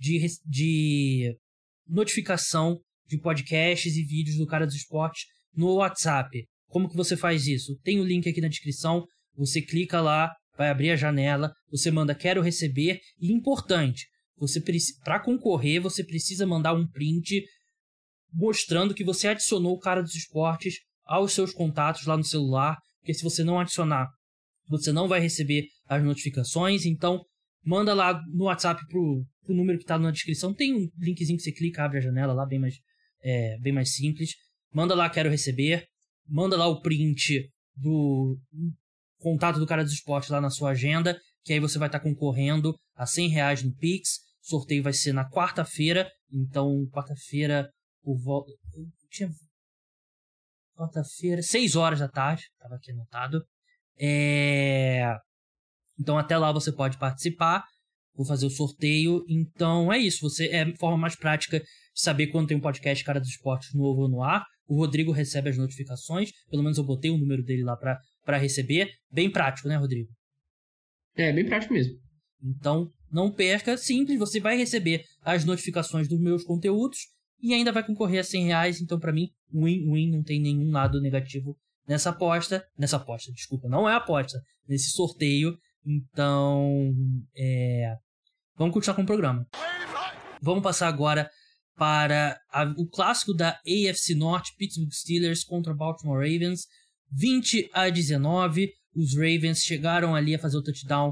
de notificação de podcasts e vídeos do Cara dos Esportes no WhatsApp. Como que você faz isso? Tem o link aqui na descrição, você clica lá, vai abrir a janela, você manda quero receber, e importante, para concorrer, você precisa mandar um print mostrando que você adicionou o Cara dos Esportes aos seus contatos lá no celular, porque se você não adicionar, você não vai receber as notificações. Então manda lá no WhatsApp pro número que está na descrição, tem um linkzinho que você clica, abre a janela lá, bem mais simples. Manda lá quero receber, manda lá o print do contato do Cara dos Esportes lá na sua agenda, que aí você vai estar concorrendo a R$100 no Pix. O sorteio vai ser na quarta-feira, então quarta-feira, quarta-feira, 6 horas da tarde, estava aqui anotado. Então até lá você pode participar, vou fazer o sorteio. Então é isso, é a forma mais prática de saber quando tem um podcast Cara dos Esportes novo no ar. O Rodrigo recebe as notificações, pelo menos eu botei o número dele lá para receber. Bem prático, né, Rodrigo? Bem prático mesmo. Então não perca, simples, você vai receber as notificações dos meus conteúdos e ainda vai concorrer a R$100. Então para mim, win-win, não tem nenhum lado negativo nessa aposta, desculpa, não é aposta, nesse sorteio. Então, vamos continuar com o programa. Vamos passar agora para o clássico da AFC Norte, Pittsburgh Steelers contra Baltimore Ravens, 20-19. Os Ravens chegaram ali a fazer o touchdown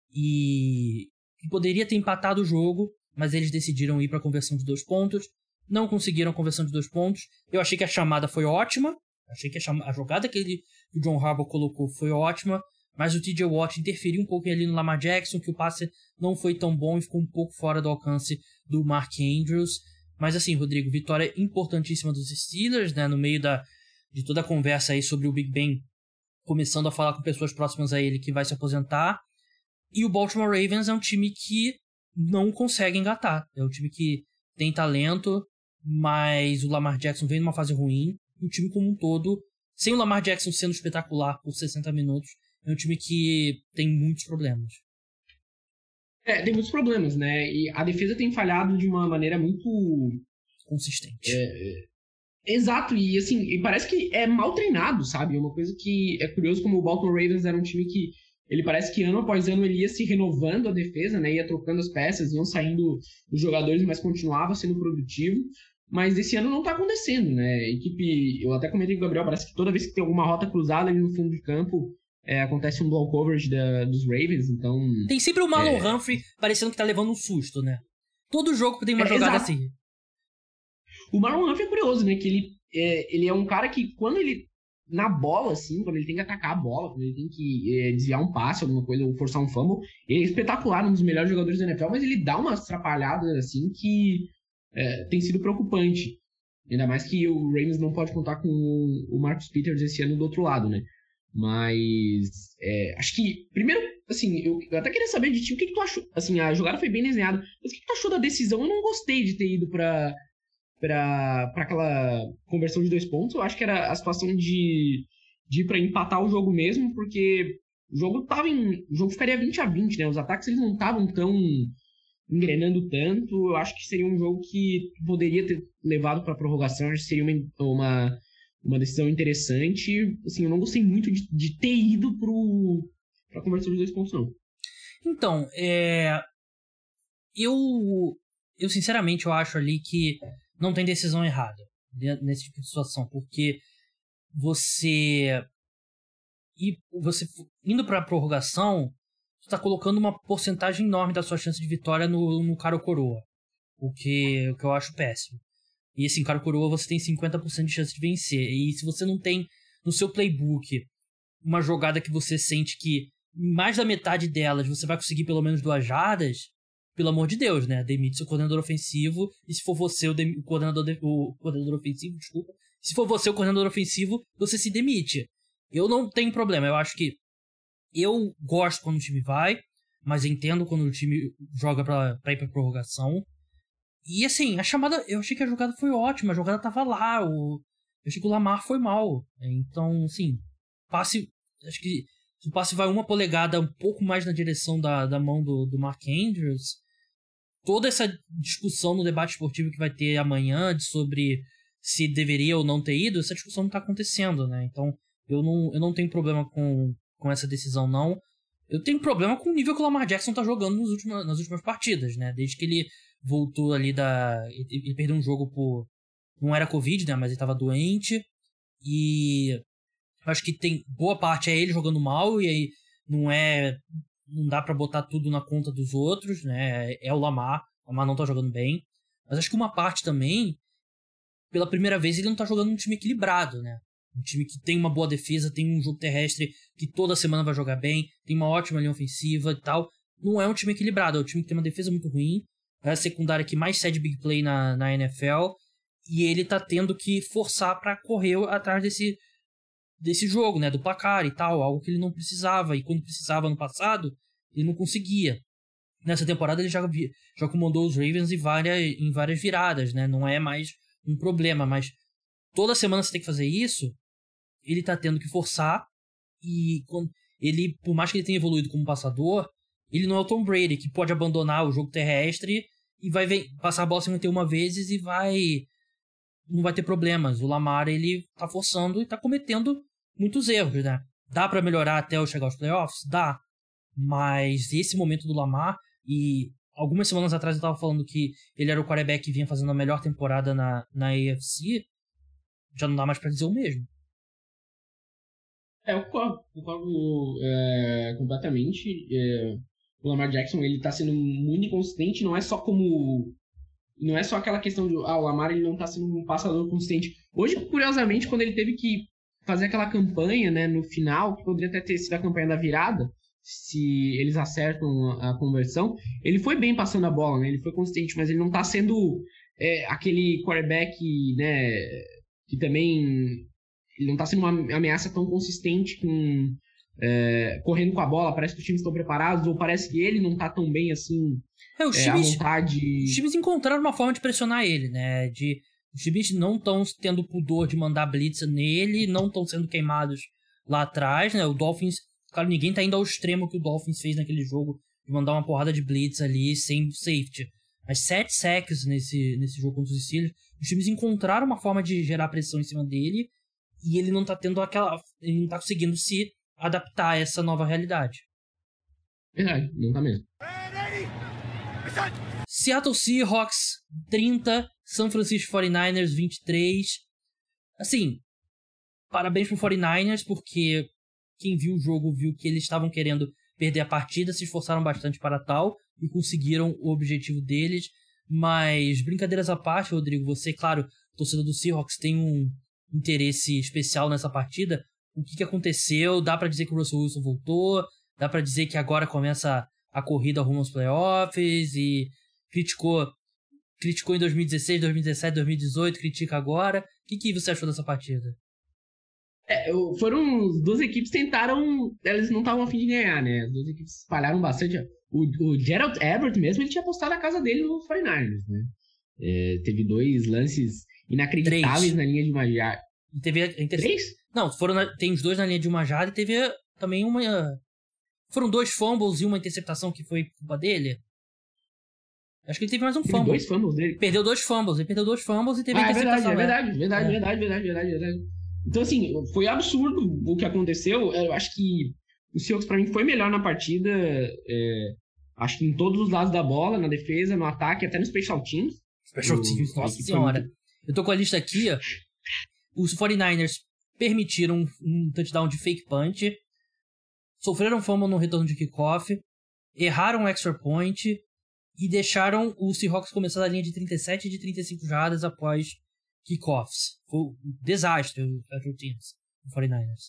e poderia ter empatado o jogo, mas eles decidiram ir para a conversão de 2 pontos. Não conseguiram a conversão de 2 pontos. Eu achei que a chamada foi ótima. Achei que a jogada que o John Harbaugh colocou foi ótima, mas o TJ Watt interferiu um pouco ali no Lamar Jackson, que o passe não foi tão bom e ficou um pouco fora do alcance do Mark Andrews. Mas assim, Rodrigo, vitória importantíssima dos Steelers, né, no meio de toda a conversa aí sobre o Big Ben começando a falar com pessoas próximas a ele que vai se aposentar. E o Baltimore Ravens é um time que não consegue engatar. É um time que tem talento, mas o Lamar Jackson vem numa fase ruim. O time como um todo, sem o Lamar Jackson sendo espetacular por 60 minutos, é um time que tem muitos problemas. Tem muitos problemas, né? E a defesa tem falhado de uma maneira muito consistente. Exato, e assim, e parece que é mal treinado, sabe? É uma coisa que é curioso, como o Baltimore Ravens era um time que ele parece que ano após ano ele ia se renovando a defesa, né? Ia trocando as peças, iam saindo os jogadores, mas continuava sendo produtivo. Mas esse ano não tá acontecendo, né? A equipe, eu até comentei com o Gabriel, parece que toda vez que tem alguma rota cruzada ali no fundo de campo, acontece um blow coverage dos Ravens, então... Tem sempre o Marlon Humphrey parecendo que tá levando um susto, né? Todo jogo tem uma jogada exato. assim. O Marlon Humphrey é curioso, né? Que ele é um cara que quando ele... Na bola, assim, quando ele tem que atacar a bola, quando ele tem que desviar um passe, alguma coisa, ou forçar um fumble, ele é espetacular, um dos melhores jogadores da NFL, mas ele dá umas atrapalhadas, assim, que tem sido preocupante. Ainda mais que o Ravens não pode contar com o Marcus Peters esse ano do outro lado, né? Mas acho que, primeiro, assim, eu até queria saber de ti, o que tu achou? Assim, a jogada foi bem desenhada, mas o que tu achou da decisão? Eu não gostei de ter ido pra aquela conversão de 2 pontos. Eu acho que era a situação de ir pra empatar o jogo mesmo, porque o jogo ficaria 20-20, né? Os ataques eles não estavam tão engrenando tanto. Eu acho que seria um jogo que poderia ter levado pra prorrogação. Acho que seria uma decisão interessante. Assim, eu não gostei muito de ter ido pra conversão de 2 pontos, não. Então, eu sinceramente eu acho ali que não tem decisão errada nesse tipo de situação, porque você indo pra prorrogação, você tá colocando uma porcentagem enorme da sua chance de vitória no cara ou coroa, o que eu acho péssimo. E assim, cara ou coroa, você tem 50% de chance de vencer. E se você não tem no seu playbook uma jogada que você sente que em mais da metade delas você vai conseguir pelo menos 2 jardas, pelo amor de Deus, né? Demite seu coordenador ofensivo, e se for você o coordenador ofensivo, desculpa. Se for você o coordenador ofensivo, você se demite. Eu não tenho problema, eu acho que eu gosto quando o time vai, mas entendo quando o time joga pra ir pra prorrogação. E assim, a chamada, eu achei que a jogada foi ótima, a jogada tava lá, eu achei que o Lamar foi mal. Então, assim, acho que se o passe vai 1 polegada um pouco mais na direção da mão do Mark Andrews, toda essa discussão no debate esportivo que vai ter amanhã sobre se deveria ou não ter ido, essa discussão não tá acontecendo, né? Então, eu não tenho problema com essa decisão, não. Eu tenho problema com o nível que o Lamar Jackson tá jogando nas últimas partidas, né? Desde que ele voltou ali ele perdeu um jogo por... Não era Covid, né? Mas ele tava doente. E eu acho que tem boa parte é ele jogando mal, e aí não dá pra botar tudo na conta dos outros, né? É o Lamar não tá jogando bem. Mas acho que uma parte também, pela primeira vez, ele não tá jogando um time equilibrado, né? Um time que tem uma boa defesa, tem um jogo terrestre que toda semana vai jogar bem, tem uma ótima linha ofensiva e tal. Não é um time equilibrado, é um time que tem uma defesa muito ruim, é a secundária que mais cede big play na NFL, e ele tá tendo que forçar pra correr atrás desse jogo, né, do placar e tal, algo que ele não precisava, e quando precisava no passado, ele não conseguia. Nessa temporada ele já comandou os Ravens em várias viradas, né, não é mais um problema, mas toda semana você tem que fazer isso, ele tá tendo que forçar, e ele, por mais que ele tenha evoluído como passador, ele não é o Tom Brady, que pode abandonar o jogo terrestre e vai passar a bola 51 vezes e não vai ter problemas. O Lamar, ele tá forçando e tá cometendo muitos erros, né? Dá pra melhorar até eu chegar aos playoffs? Dá. Mas esse momento do Lamar, e algumas semanas atrás eu tava falando que ele era o quarterback que vinha fazendo a melhor temporada na AFC, já não dá mais pra dizer o mesmo. Eu concordo completamente. O Lamar Jackson, ele tá sendo muito inconsistente, não é só aquela questão de o Lamar ele não tá sendo um passador consistente. Hoje, curiosamente, quando ele teve que fazer aquela campanha, né, no final, que poderia até ter sido a campanha da virada, se eles acertam a conversão, ele foi bem passando a bola, né, ele foi consistente, mas ele não tá sendo aquele quarterback, né, que também ele não tá sendo uma ameaça tão consistente correndo com a bola. Parece que os times estão preparados, ou parece que ele não tá tão bem assim à vontade. Os times encontraram uma forma de pressionar ele, né? Os times não estão tendo pudor de mandar blitz nele, não estão sendo queimados lá atrás, né? O Dolphins, claro, ninguém tá indo ao extremo que o Dolphins fez naquele jogo, de mandar uma porrada de blitz ali sem safety. Mas 7 sacks nesse jogo contra os Steelers. Os times encontraram uma forma de gerar pressão em cima dele, e ele não tá ele não tá conseguindo se adaptar a essa nova realidade. Verdade, não tá mesmo. Seattle Seahawks 30, San Francisco 49ers 23. Assim, parabéns pro 49ers, porque quem viu o jogo viu que eles estavam querendo perder a partida, se esforçaram bastante para tal e conseguiram o objetivo deles. Mas, brincadeiras à parte, Rodrigo, você, claro, torcedor do Seahawks, tem um interesse especial nessa partida. O que aconteceu? Dá pra dizer que o Russell Wilson voltou? Dá pra dizer que agora começa a corrida rumo aos playoffs? E criticou criticou em 2016, 2017, 2018, critica agora. O que você achou dessa partida? Foram duas equipes tentaram, elas não estavam a fim de ganhar, né? As duas equipes espalharam bastante. O Gerald Everett mesmo, ele tinha apostado a casa dele no 49ers, né? Teve 2 lances inacreditáveis 3 na linha de uma jarda. E teve a 3? Não, tem os 2 na linha de uma jarda e teve também uma... Foram 2 fumbles e uma interceptação que foi culpa dele. Acho que ele teve mais um Teve fumble. 2 fumbles dele. Perdeu 2 fumbles. Ele perdeu 2 fumbles e teve a interceptação. Verdade. Então, assim, foi absurdo o que aconteceu. Eu acho que o Seahawks, pra mim, foi melhor na partida. Acho que em todos os lados da bola, na defesa, no ataque, até no special teams. Special teams, nossa senhora. Muito... Eu tô com a lista aqui, ó. Os 49ers permitiram um touchdown de fake punch, sofreram fumble no retorno de kickoff, erraram um extra point e deixaram o Seahawks começar da linha de 37 e de 35 jardas após kickoffs. Foi um desastre o Special Teams do 49ers.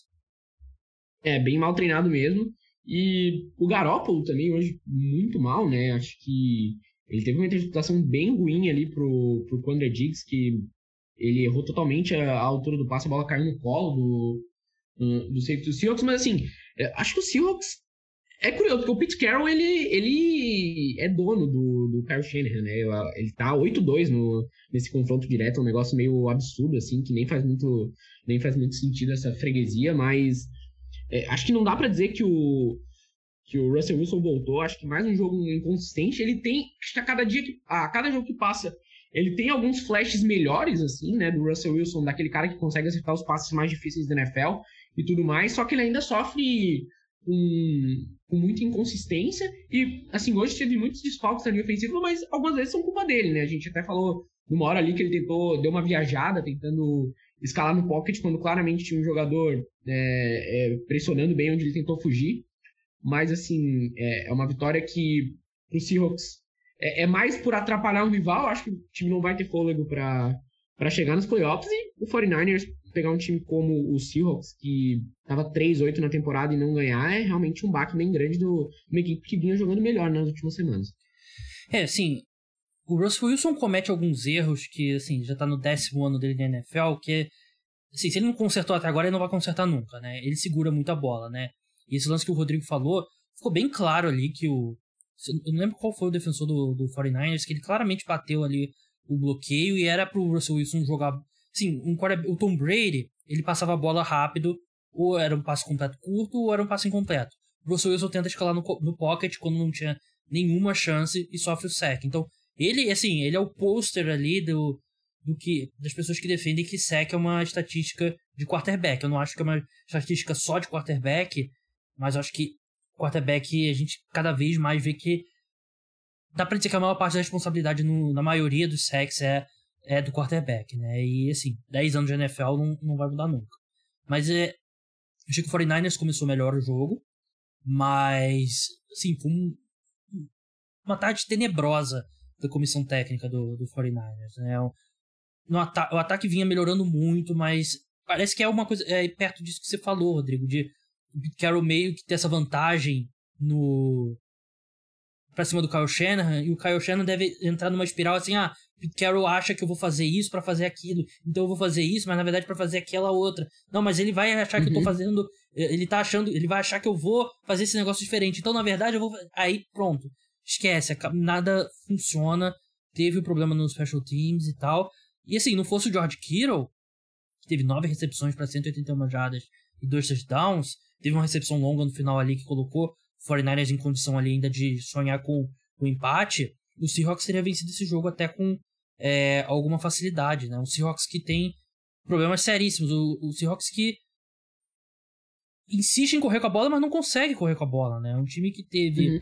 Bem mal treinado mesmo. E o Garoppolo também hoje muito mal, né? Acho que ele teve uma interceptação bem ruim ali pro Quandre Diggs, que ele errou totalmente a altura do passe, a bola caiu no colo do safety do Seahawks, mas assim, acho que o Seahawks é curioso, porque o Pete Carroll, ele é dono do Kyle Shanahan, né? Ele tá 8-2 nesse confronto direto, é um negócio meio absurdo, assim, que nem faz muito sentido essa freguesia, mas acho que não dá pra dizer que o Russell Wilson voltou, acho que mais um jogo inconsistente. Ele tem, acho que a cada jogo que passa, ele tem alguns flashes melhores, assim, né, do Russell Wilson, daquele cara que consegue acertar os passes mais difíceis da NFL e tudo mais, só que ele ainda sofre com muita inconsistência e, assim, hoje teve muitos desfalques na linha ofensiva, mas algumas vezes são culpa dele, né, a gente até falou numa hora ali que ele deu uma viajada, tentando escalar no pocket, quando claramente tinha um jogador pressionando bem onde ele tentou fugir, mas, assim, é uma vitória que pro Seahawks é mais por atrapalhar um rival. Acho que o time não vai ter fôlego para chegar nos playoffs, e o 49ers pegar um time como o Seahawks, que tava 3-8 na temporada e não ganhar, é realmente um baque bem grande de uma equipe que vinha jogando melhor nas últimas semanas. Assim, o Russell Wilson comete alguns erros que, assim, já tá no 10º ano dele na NFL, que, assim, se ele não consertou até agora, ele não vai consertar nunca, né? Ele segura muito a bola, né? E esse lance que o Rodrigo falou, ficou bem claro ali que eu não lembro qual foi o defensor do 49ers, que ele claramente bateu ali o bloqueio e era pro Russell Wilson jogar... Sim, o Tom Brady, ele passava a bola rápido, ou era um passe completo curto, ou era um passe incompleto. O Russell Wilson tenta escalar no pocket quando não tinha nenhuma chance e sofre o sack. Então, ele é o pôster ali das pessoas que defendem que sack é uma estatística de quarterback. Eu não acho que é uma estatística só de quarterback, mas eu acho que quarterback, a gente cada vez mais vê que dá pra dizer que a maior parte da responsabilidade na maioria dos sacks é do quarterback, né? E, assim, 10 anos de NFL não vai mudar nunca. Mas eu achei que o 49ers começou melhor o jogo, mas, assim, foi uma tarde tenebrosa da comissão técnica do 49ers, né? O ataque vinha melhorando muito, mas parece que é uma coisa perto disso que você falou, Rodrigo, de o Pete Carroll meio que ter essa vantagem pra cima do Kyle Shanahan, e o Kyle Shanahan deve entrar numa espiral assim, o Pete Carroll acha que eu vou fazer isso pra fazer aquilo, então eu vou fazer isso, mas na verdade pra fazer aquela outra. Não, mas ele vai achar que eu tô fazendo, ele vai achar que eu vou fazer esse negócio diferente, então na verdade eu vou... Aí pronto, esquece, nada funciona, teve o problema nos special teams e tal, e assim, não fosse o George Kittle, que teve 9 recepções pra 181 jardas e 2 touchdowns, teve uma recepção longa no final ali que colocou o 49ers em condição ali ainda de sonhar com o empate, o Seahawks teria vencido esse jogo até com alguma facilidade, né? O Seahawks que tem problemas seríssimos, o Seahawks que insiste em correr com a bola, mas não consegue correr com a bola, né? Um time que teve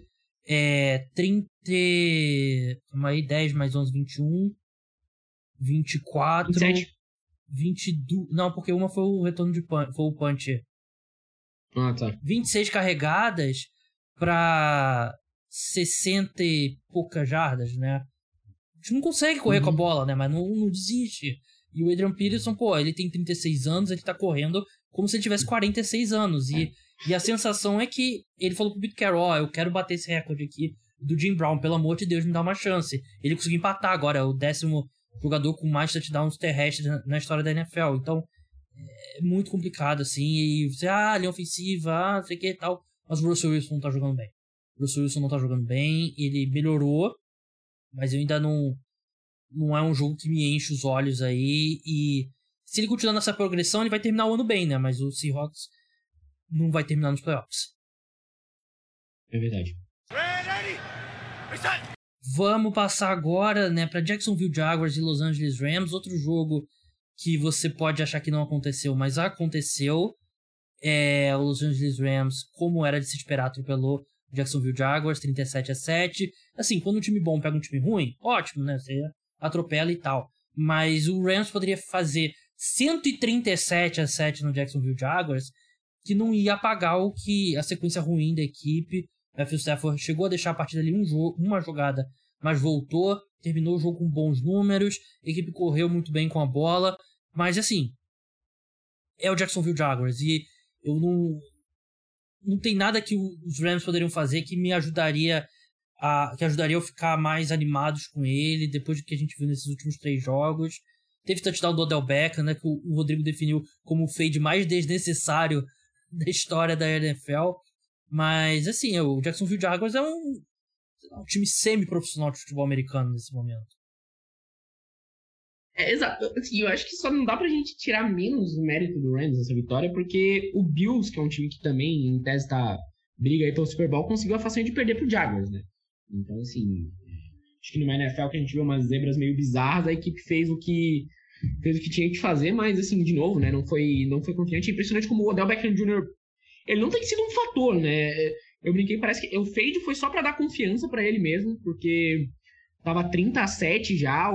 10 mais 11, 21, 24, 27. 22... Não, porque uma foi o retorno de punch, foi o punch. Tá. 26 carregadas pra 60 e poucas jardas, né? A gente não consegue correr com a bola, né? Mas não desiste. E o Adrian Peterson, ele tem 36 anos, ele tá correndo como se ele tivesse 46 anos. E a sensação é que ele falou pro Pete Carroll, eu quero bater esse recorde aqui do Jim Brown, pelo amor de Deus, me dá uma chance. Ele conseguiu empatar agora, é o 10º jogador com mais touchdowns terrestres na história da NFL. Então, é muito complicado, assim. E você, linha ofensiva, não sei o que e tal. Mas o Russell Wilson não tá jogando bem. O Russell Wilson não tá jogando bem. Ele melhorou, mas eu ainda não é um jogo que me enche os olhos aí. E se ele continuar nessa progressão, ele vai terminar o ano bem, né? Mas o Seahawks não vai terminar nos playoffs. É verdade. Vamos passar agora, né, para Jacksonville Jaguars e Los Angeles Rams, outro jogo que você pode achar que não aconteceu, mas aconteceu. O Los Angeles Rams, como era de se esperar, atropelou o Jacksonville Jaguars 37-7. Assim, quando um time bom pega um time ruim, ótimo, né? Você atropela e tal. Mas o Rams poderia fazer 137-7 no Jacksonville Jaguars, que não ia apagar a sequência ruim da equipe. O Matthew Stafford chegou a deixar a partida ali uma jogada, mas voltou, terminou o jogo com bons números, a equipe correu muito bem com a bola, mas assim, é o Jacksonville Jaguars e eu não tem nada que os Rams poderiam fazer que me ajudaria eu ficar mais animados com ele, depois do que a gente viu nesses últimos 3 jogos. Teve touchdown do Odell Beckham, né, que o Rodrigo definiu como o fade mais desnecessário da história da NFL. Mas, assim, o Jacksonville Jaguars é um time semi-profissional de futebol americano nesse momento. Exato. Assim, eu acho que só não dá pra gente tirar menos o mérito do Rams nessa vitória, porque o Bills, que é um time que também, em tese, briga aí pelo Super Bowl, conseguiu a façanha de perder pro Jaguars, né? Então, assim, acho que numa NFL que a gente viu umas zebras meio bizarras, a equipe fez o que tinha que fazer, mas, assim, de novo, né? Não foi confiante. É impressionante como o Odell Beckham Jr., ele não tem sido um fator, né? Eu brinquei, parece que o fade foi só pra dar confiança pra ele mesmo, porque tava 30-7 já,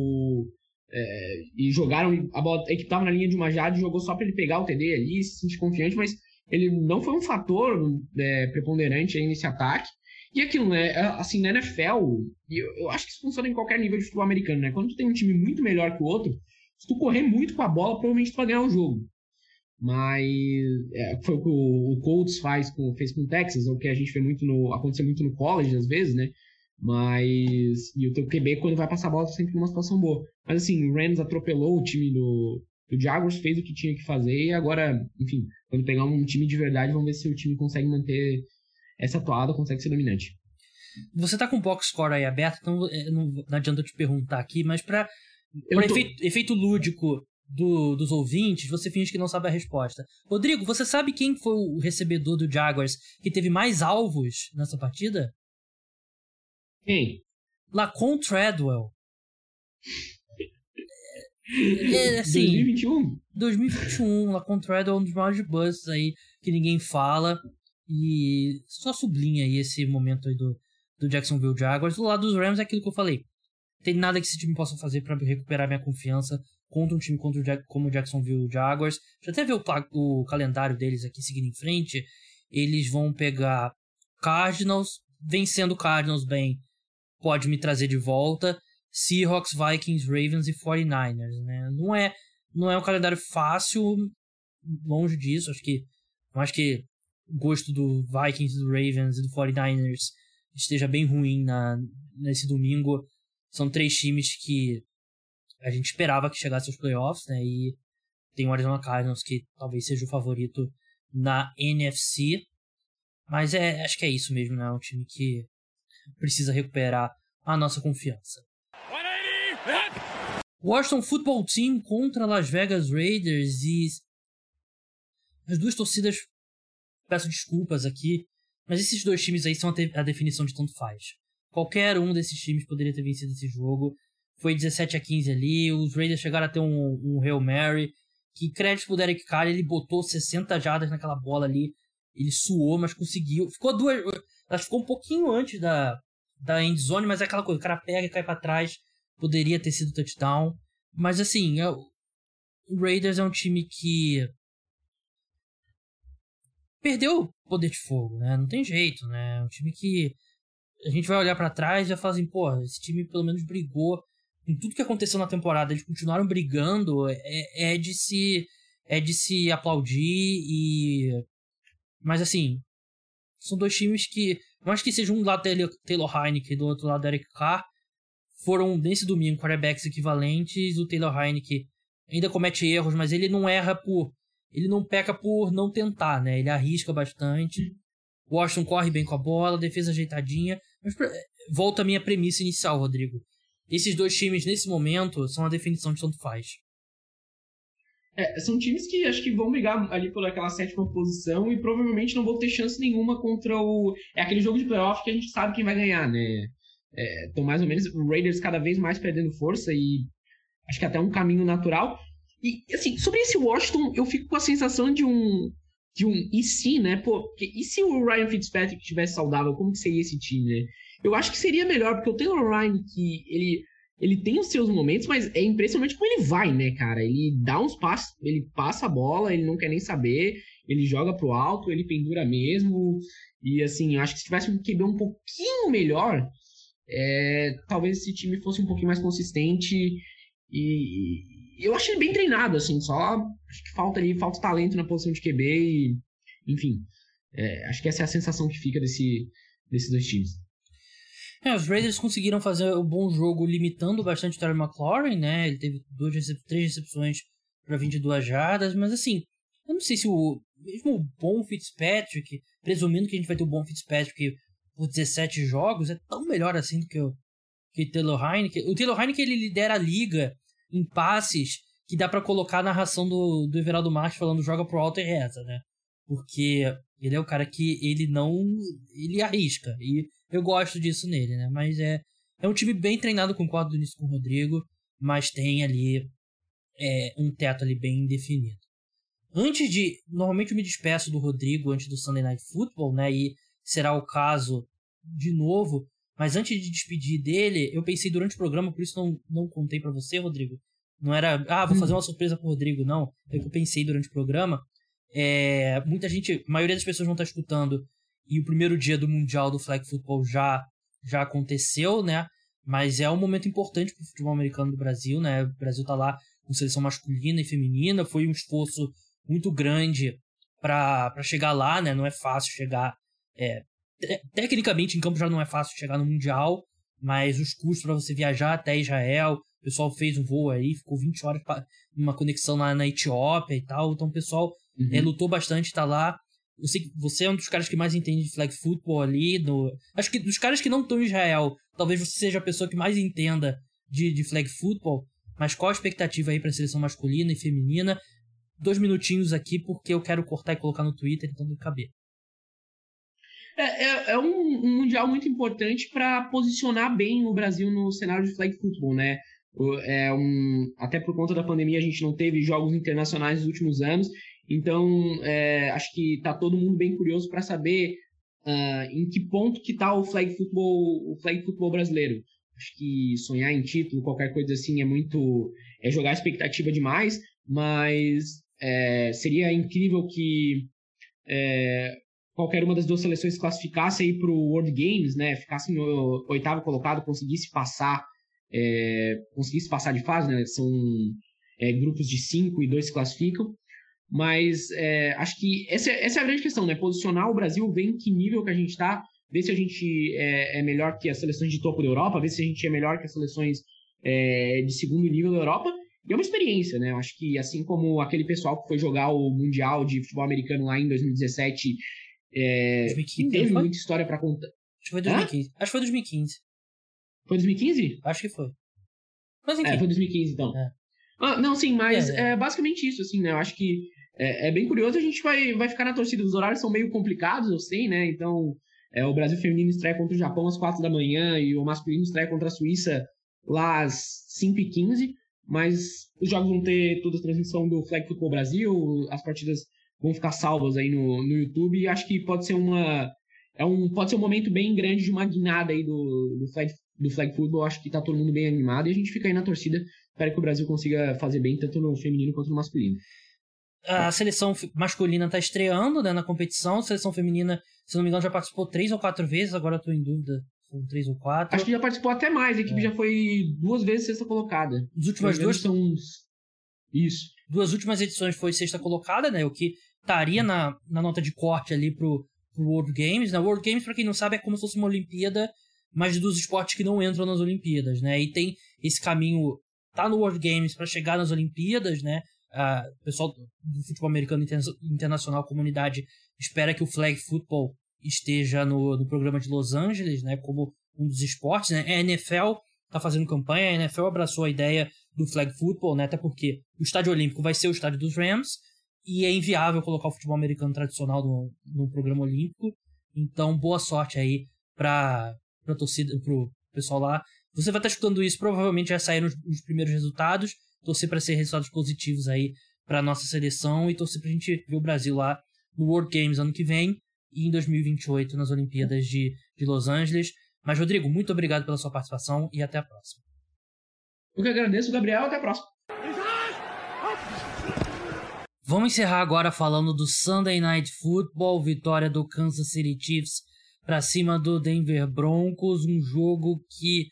e jogaram a bola, a equipe tava na linha de uma jarda e jogou só pra ele pegar o TD ali, se sentir confiante, mas ele não foi um fator preponderante aí nesse ataque. E aquilo, né? Assim, na NFL, eu acho que isso funciona em qualquer nível de futebol americano, né? Quando tu tem um time muito melhor que o outro, se tu correr muito com a bola, provavelmente tu vai ganhar o jogo. Mas foi o que o Colts fez com o Texas, ou que a gente vê aconteceu muito no college às vezes, né? E o teu QB, quando vai passar a bola, tá sempre numa situação boa. Mas assim, o Rams atropelou o time do Jaguars, fez o que tinha que fazer, e agora, enfim, quando pegar um time de verdade, vamos ver se o time consegue manter essa toada, consegue ser dominante. Você tá com o box score aí aberto, então não adianta eu te perguntar aqui, mas pra efeito lúdico dos ouvintes, você finge que não sabe a resposta. Rodrigo, você sabe quem foi o recebedor do Jaguars que teve mais alvos nessa partida? Quem? Laquan Treadwell. Assim, 2021, Laquan Treadwell é um dos maiores busts aí que ninguém fala. E só sublinha aí esse momento aí do Jacksonville Jaguars. Do lado dos Rams é aquilo que eu falei. Tem nada que esse time possa fazer para recuperar minha confiança contra um time como o Jacksonville Jaguars. Deixa eu até ver o calendário deles aqui seguindo em frente. Eles vão pegar Cardinals. Vencendo o Cardinals bem, pode me trazer de volta. Seahawks, Vikings, Ravens e 49ers, né? Não é um calendário fácil, longe disso. Acho que o gosto do Vikings, do Ravens e do 49ers esteja bem ruim nesse domingo. São 3 times que a gente esperava que chegasse aos playoffs, né? E tem o Arizona Cardinals, que talvez seja o favorito na NFC. Mas acho que é isso mesmo, né? É um time que precisa recuperar a nossa confiança. Washington Football Team contra Las Vegas Raiders, e as duas torcidas, peço desculpas aqui, mas esses 2 times aí são a definição de tanto faz. Qualquer um desses times poderia ter vencido esse jogo. Foi 17-15 ali, os Raiders chegaram a ter um Hail Mary, que crédito pro Derek Carr, ele botou 60 jardas naquela bola ali, ele suou, mas conseguiu. Ela ficou um pouquinho antes da end zone, mas é aquela coisa, o cara pega e cai pra trás, poderia ter sido touchdown. Mas assim, o Raiders é um time que perdeu o poder de fogo, né? Não tem jeito, né? É um time que a gente vai olhar pra trás e vai falar assim, pô, esse time pelo menos brigou com tudo que aconteceu na temporada, eles continuaram brigando, é de se aplaudir. Mas assim, são 2 times que Não acho que seja um lado Taylor Heinicke e do outro lado Derek Carr. Foram, nesse domingo, quarterbacks equivalentes. O Taylor Heinicke ainda comete erros, mas ele não erra ele não peca por não tentar, né? Ele arrisca bastante. O Washington corre bem com a bola, defesa ajeitadinha. Mas volta a minha premissa inicial, Rodrigo. Esses dois times, nesse momento, são a definição de tanto faz. São times que acho que vão brigar ali por aquela 7ª posição e provavelmente não vão ter chance nenhuma contra o... É aquele jogo de playoff que a gente sabe quem vai ganhar, né? Então, mais ou menos, o Raiders cada vez mais perdendo força e acho que até um caminho natural. E, assim, sobre esse Washington, eu fico com a sensação de um e se, né? E se o Ryan Fitzpatrick estivesse saudável, como que seria esse time, né? Eu acho que seria melhor, porque o Taylor Ryan, que ele tem os seus momentos, mas é impressionante como ele vai, né, cara? Ele dá uns passos, ele passa a bola, ele não quer nem saber, ele joga pro alto, ele pendura mesmo. E, assim, eu acho que se tivesse um QB um pouquinho melhor, talvez esse time fosse um pouquinho mais consistente. E eu acho ele bem treinado, assim, só acho que falta talento na posição de QB e, enfim, acho que essa é a sensação que fica desses dois times. Os Raiders conseguiram fazer um bom jogo limitando bastante o Terry McLaurin, né? Ele teve 3 recepções para 22 jardas, mas assim, eu não sei se mesmo o bom Fitzpatrick, presumindo que a gente vai ter o bom Fitzpatrick por 17 jogos, é tão melhor assim do que o Taylor Heinicke. O Taylor Heinicke, ele lidera a liga em passes que dá pra colocar a narração do Everaldo Marques falando joga pro alto e reza, né? Porque ele é o cara que ele arrisca, e eu gosto disso nele, né? Mas é um time bem treinado, concordo do início com o Rodrigo, mas tem ali um teto ali bem definido. Normalmente eu me despeço do Rodrigo antes do Sunday Night Football, né? E será o caso de novo. Mas antes de despedir dele, eu pensei durante o programa, por isso não contei pra você, Rodrigo. Não era, vou fazer uma surpresa pro Rodrigo, não. É que eu pensei durante o programa. Muita gente, a maioria das pessoas não tá escutando, e o primeiro dia do Mundial do Flag Football já aconteceu, né? Mas é um momento importante pro futebol americano do Brasil, né? O Brasil tá lá com seleção masculina e feminina. Foi um esforço muito grande pra chegar lá, né? Não é fácil chegar... Tecnicamente, em campo já não é fácil chegar no Mundial, mas os custos para você viajar até Israel, o pessoal fez um voo aí, ficou 20 horas numa conexão lá na Etiópia e tal, então o pessoal lutou bastante, tá lá. Eu sei que você é um dos caras que mais entende de flag football ali, acho que dos caras que não estão em Israel, talvez você seja a pessoa que mais entenda de flag football, mas qual a expectativa aí pra seleção masculina e feminina? 2 minutinhos aqui, porque eu quero cortar e colocar no Twitter, então tem que caber. É um mundial muito importante para posicionar bem o Brasil no cenário de flag football, né? Até por conta da pandemia a gente não teve jogos internacionais nos últimos anos, então acho que tá todo mundo bem curioso para saber em que ponto que tá o flag football brasileiro. Acho que sonhar em título, qualquer coisa assim, é jogar a expectativa demais, mas seria incrível que qualquer uma das duas seleções classificasse aí para o World Games, né? Ficasse no 8º colocado, conseguisse passar de fase, né? São grupos de 5 e 2 se classificam. Mas acho que essa é a grande questão, né? Posicionar o Brasil, ver em que nível que a gente está, ver se a gente é melhor que as seleções de topo da Europa, ver se a gente é melhor que as seleções de segundo nível da Europa. E é uma experiência, né? Eu acho que assim como aquele pessoal que foi jogar o Mundial de Futebol Americano lá em 2017... 2015, teve muita história pra contar. Acho que foi 2015. Acho que foi 2015. Foi 2015? Acho que foi. Mas enfim. Foi 2015, então. Não, sim, mas é basicamente isso, assim, né? Eu acho que é bem curioso. A gente vai ficar na torcida. Os horários são meio complicados, eu sei, né? Então, o Brasil feminino estreia contra o Japão às 4 da manhã e o masculino estreia contra a Suíça lá às 5h15. Mas os jogos vão ter toda a transmissão do Flag Football Brasil, as partidas vão ficar salvas aí no YouTube, e acho que pode ser pode ser um momento bem grande de uma guinada aí do flag football. Acho que tá todo mundo bem animado e a gente fica aí na torcida. Espero que o Brasil consiga fazer bem tanto no feminino quanto no masculino. A seleção masculina tá estreando, né, na competição. A seleção feminina, se não me engano, já participou 3 ou 4 vezes, agora eu tô em dúvida. São 3 ou 4. Acho que já participou até mais, a equipe já foi 2 vezes sexta colocada. As últimas 2 são isso. 2 últimas edições foi sexta colocada, né? O que estaria na nota de corte ali pro World Games, né? World Games, pra quem não sabe, é como se fosse uma Olimpíada, mas dos esportes que não entram nas Olimpíadas, né? E tem esse caminho, tá no World Games para chegar nas Olimpíadas, né? O pessoal do futebol americano internacional, comunidade, espera que o flag football esteja no programa de Los Angeles, né? Como um dos esportes, né? A NFL tá fazendo campanha, a NFL abraçou a ideia do flag football, né? Até porque o estádio olímpico vai ser o estádio dos Rams e é inviável colocar o futebol americano tradicional no programa olímpico. Então, boa sorte aí pra torcida, pro pessoal lá. Você vai estar escutando isso, provavelmente já saíram os primeiros resultados. Torcer para ser resultados positivos aí para nossa seleção e torcer pra gente ver o Brasil lá no World Games ano que vem e em 2028 nas Olimpíadas de Los Angeles. Mas, Rodrigo, muito obrigado pela sua participação e até a próxima. Eu que agradeço, Gabriel. Até a próxima. Vamos encerrar agora falando do Sunday Night Football, vitória do Kansas City Chiefs para cima do Denver Broncos, um jogo que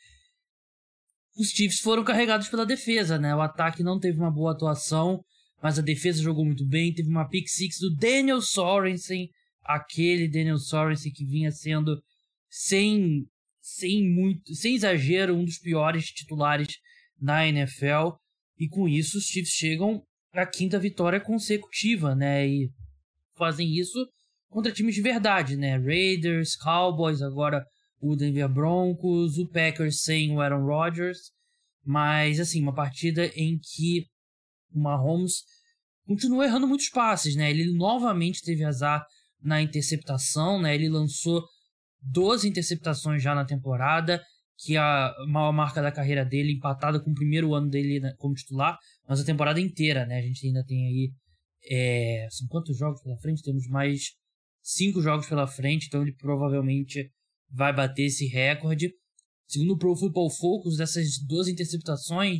os Chiefs foram carregados pela defesa, né? O ataque não teve uma boa atuação, mas a defesa jogou muito bem. Teve uma pick six do Daniel Sorensen, aquele Daniel Sorensen que vinha sendo, sem exagero, um dos piores titulares na NFL. E com isso os Chiefs chegam à 5ª vitória consecutiva, né? E fazem isso contra times de verdade, né? Raiders, Cowboys, agora o Denver Broncos, o Packers sem o Aaron Rodgers. Mas, assim, uma partida em que o Mahomes continuou errando muitos passes, né? Ele novamente teve azar na interceptação, né? Ele lançou 12 interceptações já na temporada, que é a maior marca da carreira dele, empatada com o primeiro ano dele como titular, mas a temporada inteira, né? A gente ainda tem aí... são quantos jogos pela frente? Temos mais 5 jogos pela frente, então ele provavelmente vai bater esse recorde. Segundo o Pro Football Focus, dessas 12 interceptações,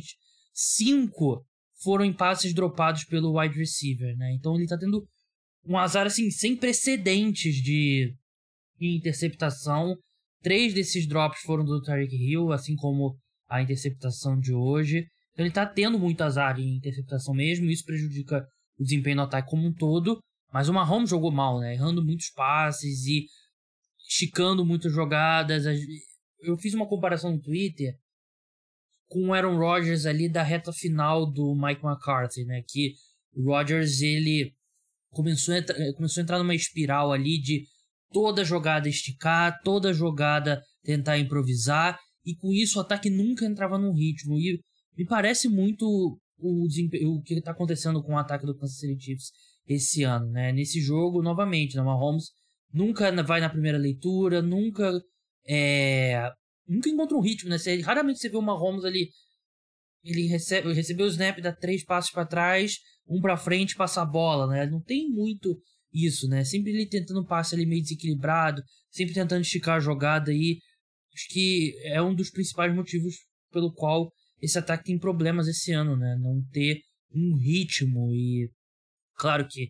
5 foram em passes dropados pelo wide receiver, né? Então ele tá tendo um azar assim sem precedentes de interceptação. 3 desses drops foram do Tyreek Hill, assim como a interceptação de hoje. Então ele tá tendo muito azar em interceptação mesmo, isso prejudica o desempenho no ataque como um todo. Mas o Mahomes jogou mal, né? Errando muitos passes e esticando muitas jogadas. Eu fiz uma comparação no Twitter com o Aaron Rodgers ali da reta final do Mike McCarthy, né? Que o Rodgers, ele começou a entrar numa espiral ali de toda jogada esticar, toda jogada tentar improvisar, e com isso o ataque nunca entrava num ritmo. E me parece muito o que está acontecendo com o ataque do Kansas City Chiefs esse ano, né? Nesse jogo, novamente, né? O Mahomes nunca vai na primeira leitura, nunca encontra um ritmo, né? Raramente você vê o Mahomes ali, ele recebeu o snap, dá 3 passos para trás, um para frente, passa a bola, né? Não tem muito isso, né? Sempre ele tentando um passe ali meio desequilibrado, sempre tentando esticar a jogada aí. Acho que é um dos principais motivos pelo qual esse ataque tem problemas esse ano, né? Não ter um ritmo e... Claro que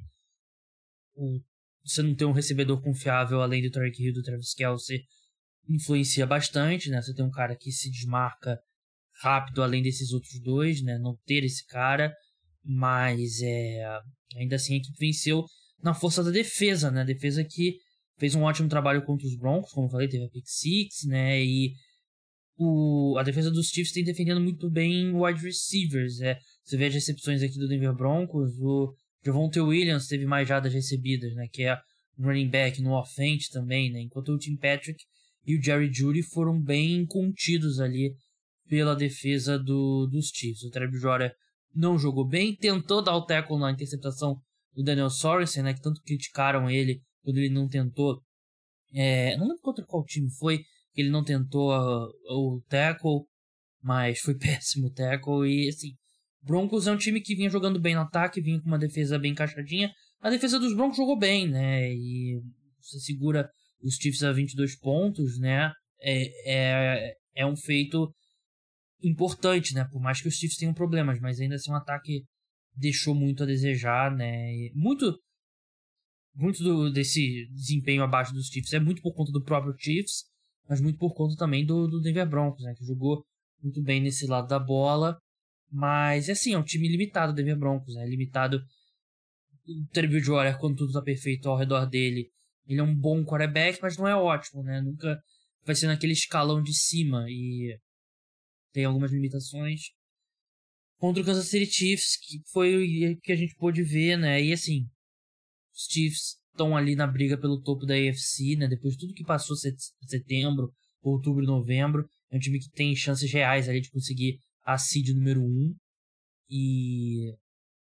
você não ter um recebedor confiável além do Tyreek Hill e do Travis Kelce influencia bastante, né? Você tem um cara que se desmarca rápido além desses outros dois, né? Não ter esse cara, mas ainda assim a equipe venceu na força da defesa, né? A defesa que fez um ótimo trabalho contra os Broncos, como eu falei, teve a pick six, né? E a defesa dos Chiefs tem defendendo muito bem wide receivers, Você vê as recepções aqui do Denver Broncos, o Javonte Williams teve mais jardas recebidas, né? Que é um running back no offense também, né? Enquanto o Tim Patrick e o Jerry Jeudy foram bem contidos ali pela defesa dos Chiefs. O Trey Bridgewater não jogou bem, tentou dar o tackle na interceptação do Daniel Sorensen, né? Que tanto criticaram ele quando ele não tentou. Não lembro contra qual time foi que ele não tentou o tackle, mas foi péssimo o tackle. E assim, Broncos é um time que vinha jogando bem no ataque, vinha com uma defesa bem encaixadinha. A defesa dos Broncos jogou bem, né? E você segura os Chiefs a 22 pontos, né? É um feito importante, né? Por mais que os Chiefs tenham problemas, mas ainda assim o ataque deixou muito a desejar, né? E muito desse desempenho abaixo dos Chiefs é muito por conta do próprio Chiefs, mas muito por conta também do Denver Broncos, né? Que jogou muito bem nesse lado da bola. Mas, assim, é um time limitado, o Denver Broncos, né? Limitado. O Trey Bridgewater, quando tudo tá perfeito ao redor dele, Ele é um bom quarterback, mas não é ótimo, né? Nunca vai ser naquele escalão de cima e tem algumas limitações. Contra o Kansas City Chiefs, que foi o que a gente pôde ver, né? E assim, os Chiefs estão ali na briga pelo topo da AFC, né? Depois de tudo que passou setembro, outubro e novembro, é um time que tem chances reais ali de conseguir a seed número 1 e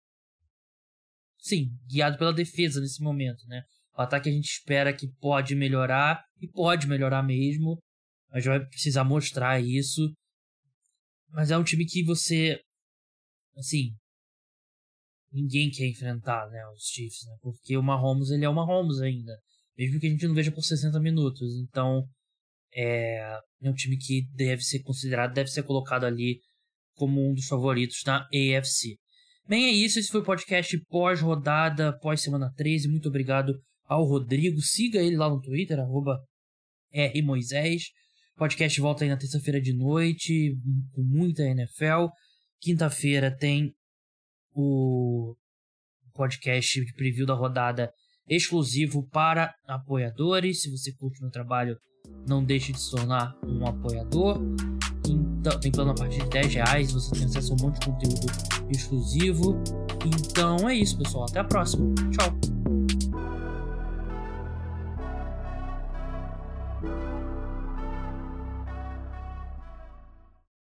sim, guiado pela defesa nesse momento, né? O ataque a gente espera que pode melhorar e pode melhorar mesmo, a gente vai precisar mostrar isso, mas é um time que você, assim, ninguém quer enfrentar, né, os Chiefs, né? Porque o Mahomes, ele é o Mahomes ainda, mesmo que a gente não veja por 60 minutos. Então é um time que deve ser considerado, deve ser colocado ali como um dos favoritos na AFC. Bem, é isso, esse foi o podcast pós-rodada, pós-semana 13. Muito obrigado ao Rodrigo, siga ele lá no Twitter, @rmoisés. O podcast volta aí na terça-feira de noite, com muita NFL. Quinta-feira tem o podcast de preview da rodada exclusivo para apoiadores. Se você curte meu trabalho, não deixe de se tornar um apoiador. Então, tem plano a partir de R$10, você tem acesso a um monte de conteúdo exclusivo. Então é isso, pessoal, até a próxima, tchau.